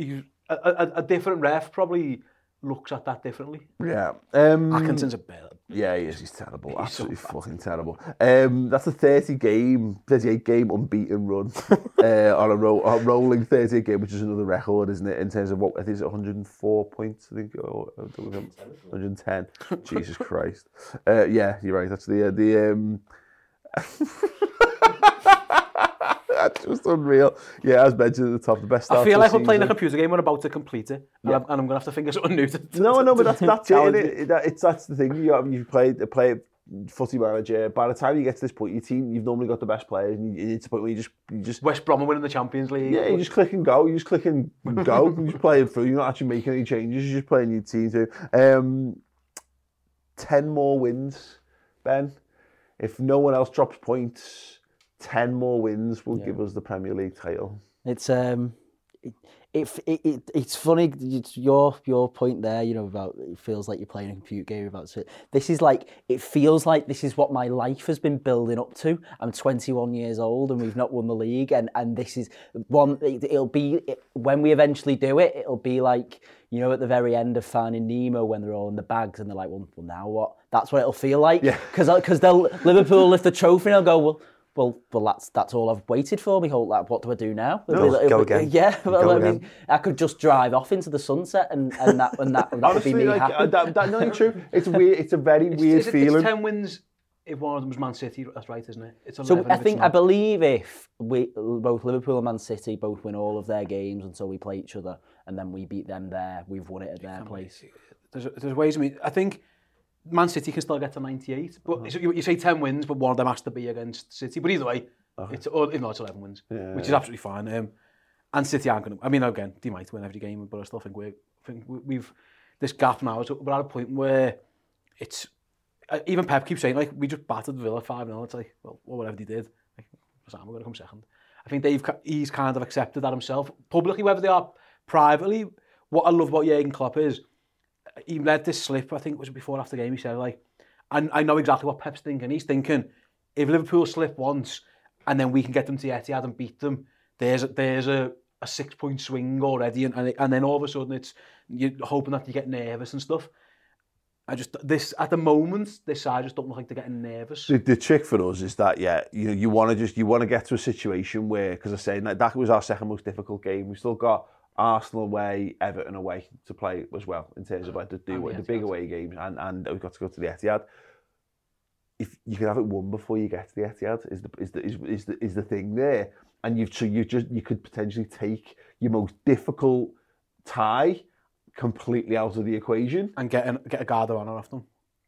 A different ref probably looks at that differently.
Yeah.
Atkinson's a bit.
Yeah, he is. He's terrible. He's absolutely fucking terrible. That's a 38 game unbeaten run on a rolling 38 game, which is another record, isn't it? In terms of what I think it's 104 points. I think 110. Jesus Christ. Yeah, you're right. That's the. That's just unreal. Yeah, as mentioned at the top, the best start.
I feel like we're playing a computer game. We're about to complete it, and I'm going to have to think of something new.
No, but that's it. That's the thing. You play footy manager. By the time you get to this point, your team, you've normally got the best players, and it's a point where you just
West Brom are winning the Champions League.
Yeah, you just click and go. You just click and go. You just play it through. You're not actually making any changes. You're just playing your team through. 10 more wins, Ben. If no one else drops points, 10 more wins will give us the Premier League title.
It's it's funny, your point there, you know, about it feels like you're playing a computer game about it. This is like, it feels like this is what my life has been building up to. I'm 21 years old and we've not won the league, and this is one, it'll be, when we eventually do it, it'll be like, you know, at the very end of Finding Nemo when they're all in the bags and they're like, well now what? That's what it'll feel like. Because Liverpool lift the trophy and they'll go, well, that's all I've waited for. Me whole like, what do I do now?
Go again.
Yeah, I mean, I could just drive off into the sunset, and that would be me happy.
That's not true. It's weird. It's a very weird feeling.
It's 10 wins if one of them was Man City. That's right, isn't it? It's 11
so I believe if both Liverpool and Man City both win all of their games until we play each other, and then we beat them there, we've won it at their place.
There's ways. I mean, I think Man City can still get to 98, but you say 10 wins, but one of them has to be against City. But either way, it's 11 wins, which is absolutely fine. And City aren't going to. I mean, again, they might win every game, but I still think we've this gap now. We're at a point where it's even Pep keeps saying like we just battered Villa 5-0. It's like, well, whatever they did, like, we're going to come second. I think he's kind of accepted that himself publicly, whether they are privately. What I love about Jurgen Klopp is, he let this slip, I think it was before after the game, he said, like, I know exactly what Pep's thinking. He's thinking, if Liverpool slip once and then we can get them to Etihad and beat them, there's a 6-point swing already, and then all of a sudden you're hoping that you get nervous and stuff. At the moment, this side just don't look like they're getting nervous.
The trick for us is that, you want to get to a situation where, because I say that was our second most difficult game. We still got Arsenal away, Everton away to play as well, in terms of like the big away games, and we've got to go to the Etihad. if you can have it won before you get to the Etihad is the thing there, and you could potentially take your most difficult tie completely out of the equation
and get a guard of honour off them.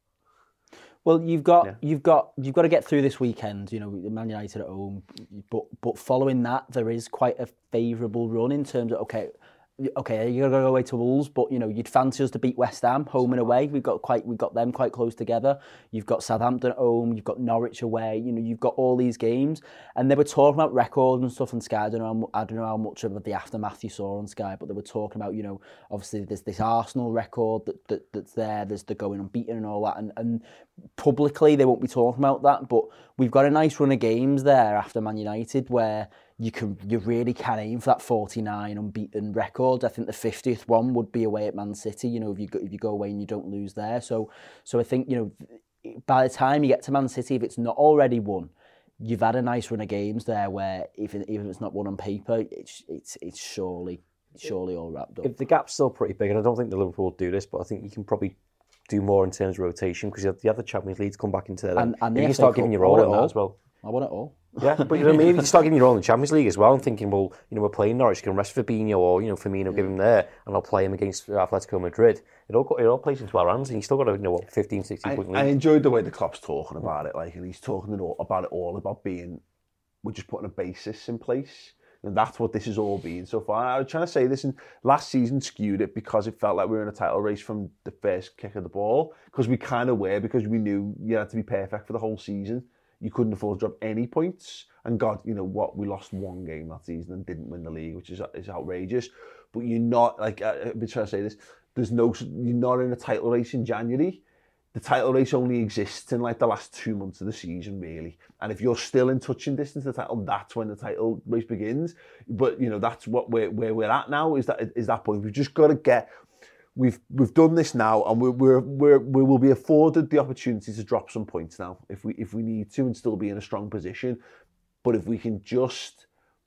Well, you've got to get through this weekend. You know, Man United at home, but following that, there is quite a favourable run in terms of okay, you're going to go away to Wolves, but you know you'd fancy us to beat West Ham home and away. We've got them quite close together. You've got Southampton at home, you've got Norwich away. You know, you've got all these games, and they were talking about records and stuff on Sky. I don't know how much of the aftermath you saw on Sky, but they were talking about, you know, obviously there's this Arsenal record that's there. There's the going unbeaten and all that, and publicly they won't be talking about that, but we've got a nice run of games there after Man United where you really can aim for that 49 unbeaten record. I think the 50th one would be away at Man City, you know, if you go away and you don't lose there. So I think, you know, by the time you get to Man City, if it's not already won, you've had a nice run of games there where even if it's not won on paper, it's surely all wrapped up.
If the gap's still pretty big, and I don't think the Liverpool will do this, but I think you can probably do more in terms of rotation because the other Champions League to come back into there.
And
you can start giving your all in that as well.
I want it all.
Yeah, but you know, maybe you start giving your all in the Champions League as well and thinking, well, you know, we're playing Norwich, you can rest Fabinho or, you know, Firmino, give him there, and I'll play him against Atletico Madrid. It all plays into our hands, and you still got a, you know, what, 15, 16 point lead.
I enjoyed the way the Klopp's talking about it, like, and he's talking about being, we're just putting a basis in place. And that's what this has all been so far. I was trying to say this, and last season skewed it because it felt like we were in a title race from the first kick of the ball, because we kind of were, because we knew you had to be perfect for the whole season. You couldn't afford to drop any points. And God, you know what, we lost one game that season and didn't win the league, which is outrageous. But you're not, like, I've been trying to say this, you're not in a title race in January. The title race only exists in like the last 2 months of the season, really. And if you're still in touching distance of the title, that's when the title race begins. But, you know, that's what where we're at now, is that point. We've just got to get, we've done this now, and we will be afforded the opportunity to drop some points now if we need to and still be in a strong position. But if we can just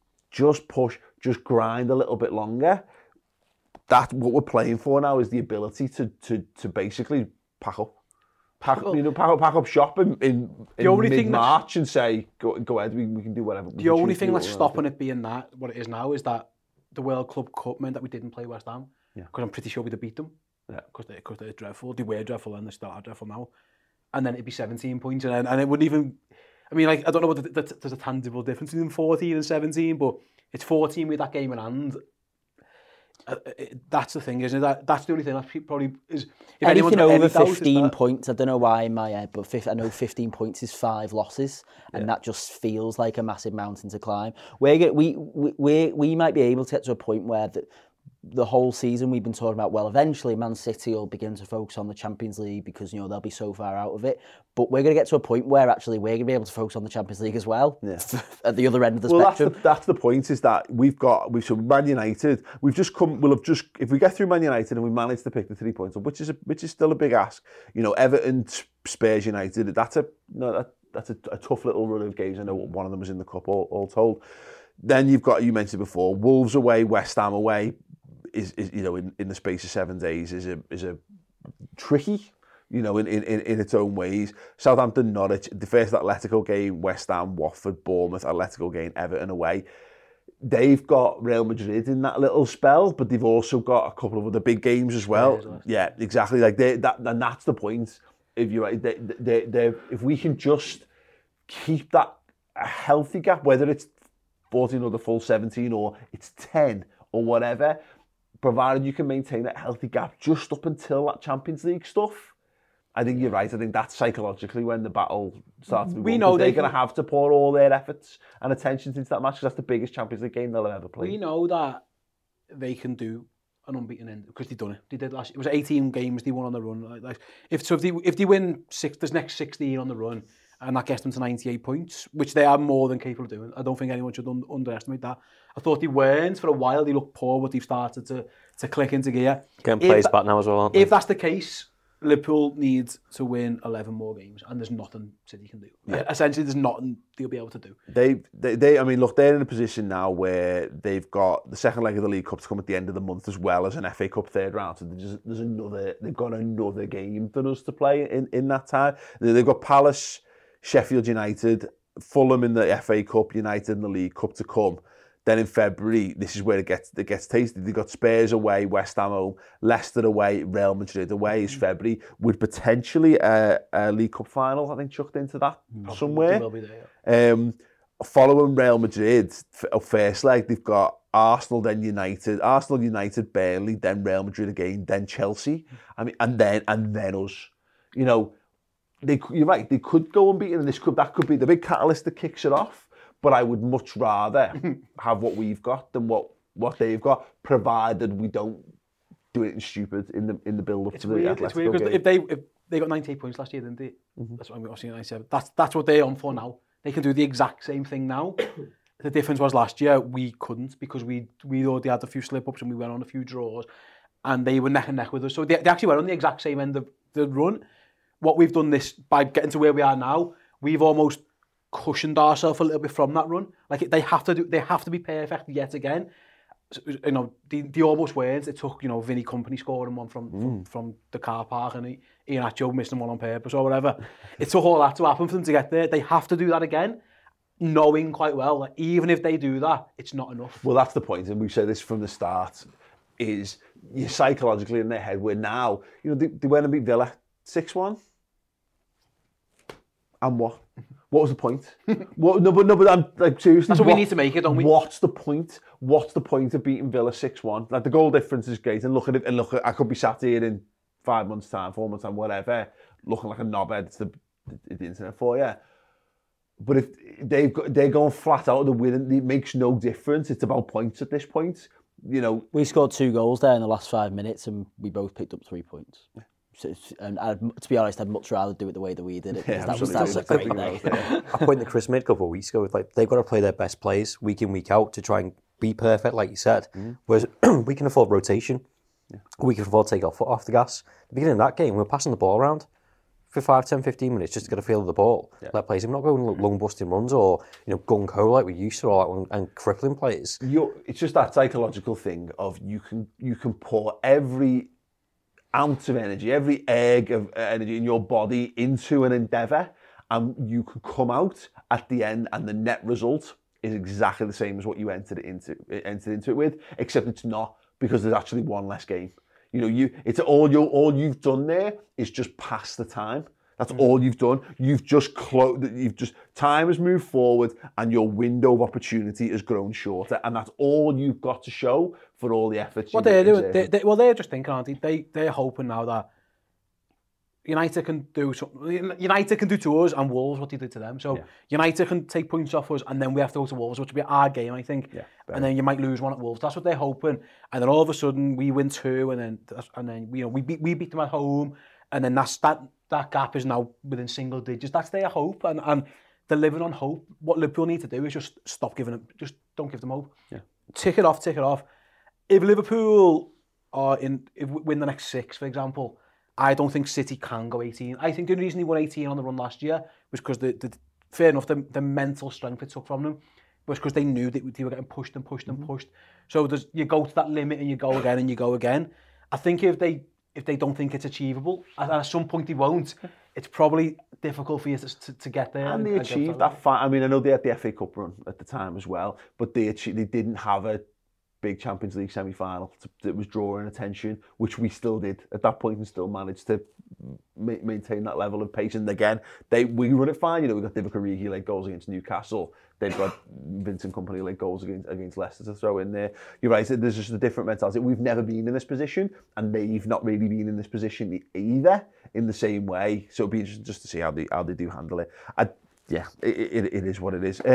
push, just grind a little bit longer, that's what we're playing for now, is the ability to basically pack up shop in mid-March and say, go ahead, we can do whatever.
The only thing that's stopping it being that, what it is now, is that the World Club Cup meant that we didn't play West Ham. Yeah. Because I'm pretty sure we'd have beat them. Yeah. Because they're dreadful. They were dreadful and they still are dreadful now. And then it'd be 17 points, and it wouldn't even... I mean, like, I don't know what there's a tangible difference between 14 and 17, but it's 14 with that game in hand. That's the thing, isn't it? That's the only thing that probably is... If
anything over 15 points, I don't know why in my head, but I know 15 points is 5 losses, and that just feels like a massive mountain to climb. We might be able to get to a point where the whole season we've been talking about, well, eventually Man City will begin to focus on the Champions League because, you know, they'll be so far out of it. But we're going to get to a point where actually we're going to be able to focus on the Champions League as well, at the other end of the spectrum.
That's the point, is that so Man United, if we get through Man United and we manage to pick the 3 points up, which is still a big ask. You know, Everton, Spurs, United, that's a tough little run of games. I know one of them was in the cup, all told. Then you've got, you mentioned before, Wolves away, West Ham away, is you know, in the space of 7 days is a tricky, you know, in its own ways. Southampton, Norwich, the first Atletico game, West Ham, Watford, Bournemouth, Atletico game, Everton away. They've got Real Madrid in that little spell, but they've also got a couple of other big games as well. Yeah, exactly. Like and that's the point. If you're right, if we can just keep that a healthy gap, whether it's 14 or the full 17 or it's 10 or whatever, provided you can maintain that healthy gap just up until that Champions League stuff, I think you're right. I think that's psychologically when the battle starts to be won. We know they're going to have to pour all their efforts and attention into that match, because that's the biggest Champions League game they'll ever play.
We know that they can do an unbeaten end, because they've done it. They did last year. It was 18 games they won on the run. If they win this next 16 on the run, and that gets them to 98 points, which they are more than capable of doing. I don't think anyone should underestimate that. I thought they weren't for a while. They looked poor, but they've started to click into gear.
Getting plays back now as well, aren't they?
If that's the case, Liverpool needs to win 11 more games, and there's nothing City can do. Yeah. Essentially, there's nothing they'll be able to do.
They I mean, look, they're in a position now where they've got the second leg of the League Cup to come at the end of the month, as well as an FA Cup third round. So they've got another game than us to play in that time. They've got Palace, Sheffield United, Fulham in the FA Cup, United in the League Cup to come. Then in February, this is where it gets tasty. They've got Spurs away, West Ham home, Leicester away, Real Madrid away is February, with potentially a League Cup final, I think, chucked into that somewhere.
Will be there,
Following Real Madrid, first leg, they've got Arsenal, then United, Burnley, then Real Madrid again, then Chelsea. I mean, and then us. You know, you're right, they could go unbeaten, and that could be the big catalyst that kicks it off. But I would much rather have what we've got than what they've got, provided we don't do anything stupid in the build-up to the Atletico game.
It's weird because if they got 98 points last year, didn't they? That's what I'm seeing 97. That's what they're on for now. They can do the exact same thing now. The difference was last year we couldn't because we already had a few slip-ups and we went on a few draws, and they were neck and neck with us. So they actually were on the exact same end of the run. What we've done this by getting to where we are now, we've almost cushioned ourselves a little bit from that run. Like they have to be perfect yet again. You know, they almost weren't. It took, you know, Vinny Company scoring one from the car park and Ian Acho missing one on purpose or whatever. It took all that to happen for them to get there. They have to do that again, knowing quite well that even if they do that, it's not enough.
Well, that's the point, and we've said this from the start, is you're psychologically in their head where now, you know, they went and beat Villa 6-1. And what? What was the point? But I'm like, seriously.
That's what we need to make it, don't we?
What's the point? What's the point of beating Villa 6-1? Like, the goal difference is great, and look at it, and look at, I could be sat here in 5 months' time, 4 months' time, whatever, looking like a knobhead. It's the internet for you. But if they're going flat out of the win, it makes no difference. It's about points at this point. You know,
we scored 2 goals there in the last 5 minutes, and we both picked up 3 points. So and to be honest, I'd much rather do it the way that we did it.
Yeah,
that was a great day.
A point that Chris made a couple of weeks ago, like they've got to play their best players week in, week out to try and be perfect, like you said. Whereas we can afford rotation. We can afford to take our foot off the gas. At the beginning of that game, we were passing the ball around for 5, 10, 15 minutes just to get a feel of the ball. Let players, we're not going long busting runs or, you know, gung-ho like we used to, or and crippling players.
It's just that psychological thing of you can pour every ounce of energy, every egg of energy in your body into an endeavour, and you can come out at the end and the net result is exactly the same as what you entered into it with, except it's not, because there's actually one less game. You know, all you've done there is just pass the time. That's all you've done. You've just time has moved forward and your window of opportunity has grown shorter, and that's all you've got to show for all the efforts.
What they're doing, they're just thinking, aren't they? They're hoping now that United can do something. United can do to us and Wolves what they did to them. So United can take points off us, and then we have to go to Wolves, which will be our game, I think. Yeah, and then you might lose one at Wolves. That's what they're hoping. And then all of a sudden we win 2, and then you know we beat them at home, and then that gap is now within single digits. That's their hope, and they're living on hope. What Liverpool need to do is just stop giving them, just don't give them hope. Yeah, tick it off. If Liverpool win the next 6, for example, I don't think City can go 18. I think the reason they won 18 on the run last year was because fair enough, the mental strength it took from them was because they knew that they were getting pushed and pushed and pushed. So you go to that limit and you go again and you go again. I think if they don't think it's achievable, and at some point they won't, it's probably difficult for you to get there.
And they achieved that. I mean, I know they had the FA Cup run at the time as well, but they didn't have a big Champions League semi-final that was drawing attention, which we still did at that point and still managed to maintain that level of pace. And again, we run it fine. You know, we've got Divock Origi late goals against Newcastle. They've got Vincent Kompany late goals against Leicester to throw in there. You're right, there's just a different mentality. We've never been in this position, and they've not really been in this position either in the same way. So it'll be interesting just to see how they do handle it. Yeah, it is what it is.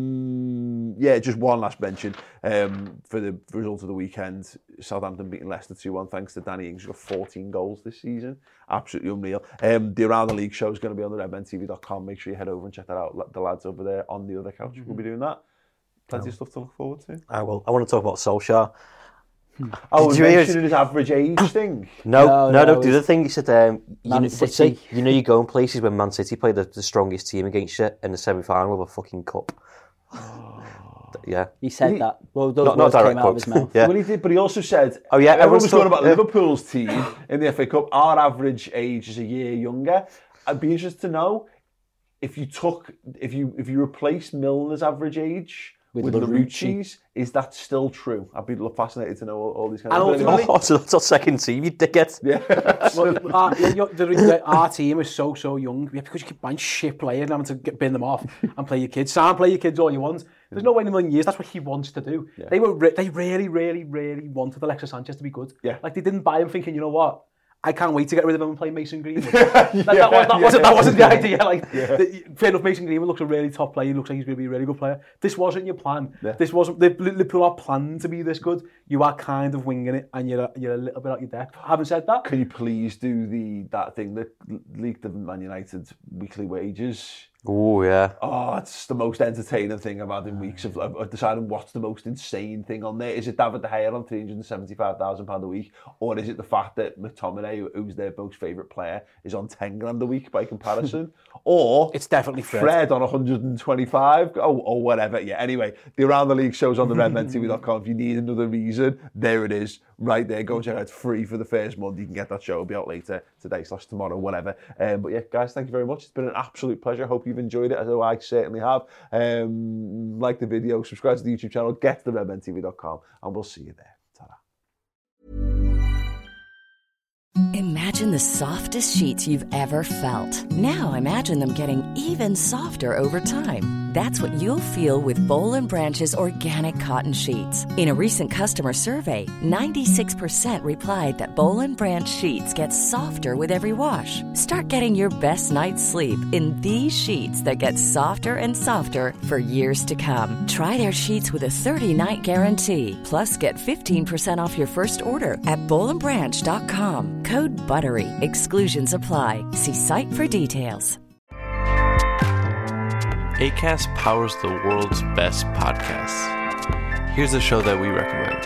Just one last mention for the result of the weekend. Southampton beating Leicester 2-1 thanks to Danny Ings, who's got 14 goals this season. Absolutely unreal. The Around the League show is going to be on the redmentv.com. Make sure you head over and check that out. The lads over there on the other couch will be doing that. Plenty of stuff to look forward to.
I will. I want to talk about Solskjaer.
Oh, did you mention his average age thing?
No. The other thing, he said, you know, you go in places when Man City play the strongest team against you in the semi-final of a fucking cup. Yeah.
He said that. Well, those words came out of his mouth.
Yeah. Well, he did, but he also said, everyone was talking about Liverpool's team in the FA Cup. Our average age is a year younger. I'd be interested to know, if you replace Milner's average age with Larouci's, is that still true? I'd be fascinated to know all these kind of things.
Oh, so that's our second team, you dickhead.
Yeah.
Our team is so young. Yeah, because you keep buying shit players and having to bin them off and play your kids. Sam, play your kids all you want. There's no way in a million years that's what he wants to do. Yeah. They really wanted Alexis Sanchez to be good.
Yeah.
Like, they didn't buy him thinking, you know what? I can't wait to get rid of him and play Mason Greenwood. That wasn't the idea. Fair enough, Mason Greenwood looks a really top player. He looks like he's going to be a really good player. This wasn't your plan. Yeah. This wasn't. Liverpool are planning to be this good. You are kind of winging it, and you're a little bit out your depth. Having said that,
can you please do that thing that leaked the Man United weekly wages?
Oh, yeah.
Oh, it's the most entertaining thing I've had in weeks of deciding what's the most insane thing on there. Is it David De Gea on £375,000 a week? Or is it the fact that McTominay, who's their most favourite player, is on 10 grand a week by comparison? Or
it's definitely
Fred on 125 or whatever. Yeah, anyway, the Around the League show's on the redmentv.com. If you need another reason, there it is. Right there, go check it out. It's free for the first month. You can get that show. It'll be out later, today/tomorrow, whatever. But yeah, guys, thank you very much. It's been an absolute pleasure. I hope you've enjoyed it, as I certainly have. Like the video, subscribe to the YouTube channel, get to the redmentv.com, and we'll see you there. Ta-da.
Imagine the softest sheets you've ever felt. Now imagine them getting even softer over time. That's what you'll feel with Boll & Branch's organic cotton sheets. In a recent customer survey, 96% replied that Boll & Branch sheets get softer with every wash. Start getting your best night's sleep in these sheets that get softer and softer for years to come. Try their sheets with a 30-night guarantee. Plus, get 15% off your first order at bollandbranch.com. Code BUTTERY. Exclusions apply. See site for details.
Acast powers the world's best podcasts. Here's a show that we recommend.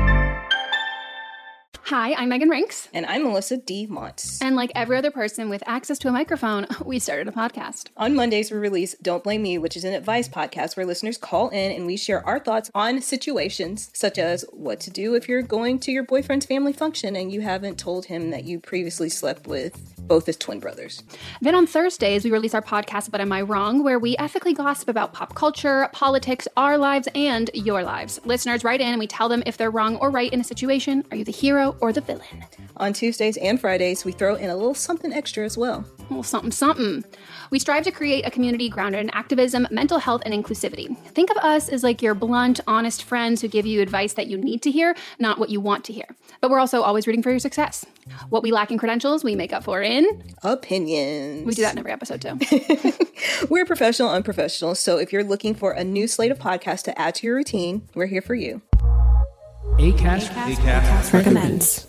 Hi, I'm Megan Rinks.
And I'm Melissa D. Montz.
And like every other person with access to a microphone, we started a podcast.
On Mondays, we release Don't Blame Me, which is an advice podcast where listeners call in and we share our thoughts on situations such as what to do if you're going to your boyfriend's family function and you haven't told him that you previously slept with both his twin brothers.
Then on Thursdays, we release our podcast, But Am I Wrong?, where we ethically gossip about pop culture, politics, our lives, and your lives. Listeners write in and we tell them if they're wrong or right in a situation. Are you the hero or the villain?
On Tuesdays and Fridays, we throw in a little something extra as well.
A little something. We strive to create a community grounded in activism, mental health, and inclusivity. Think of us as like your blunt, honest friends who give you advice that you need to hear, not what you want to hear. But we're also always rooting for your success. What we lack in credentials, we make up for in
opinions.
We do that in every episode too.
We're professional, unprofessional, so if you're looking for a new slate of podcasts to add to your routine, we're here for you.
Acast
recommends.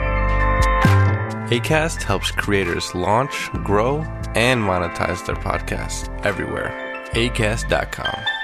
Acast helps creators launch, grow, and monetize their podcasts everywhere. Acast.com.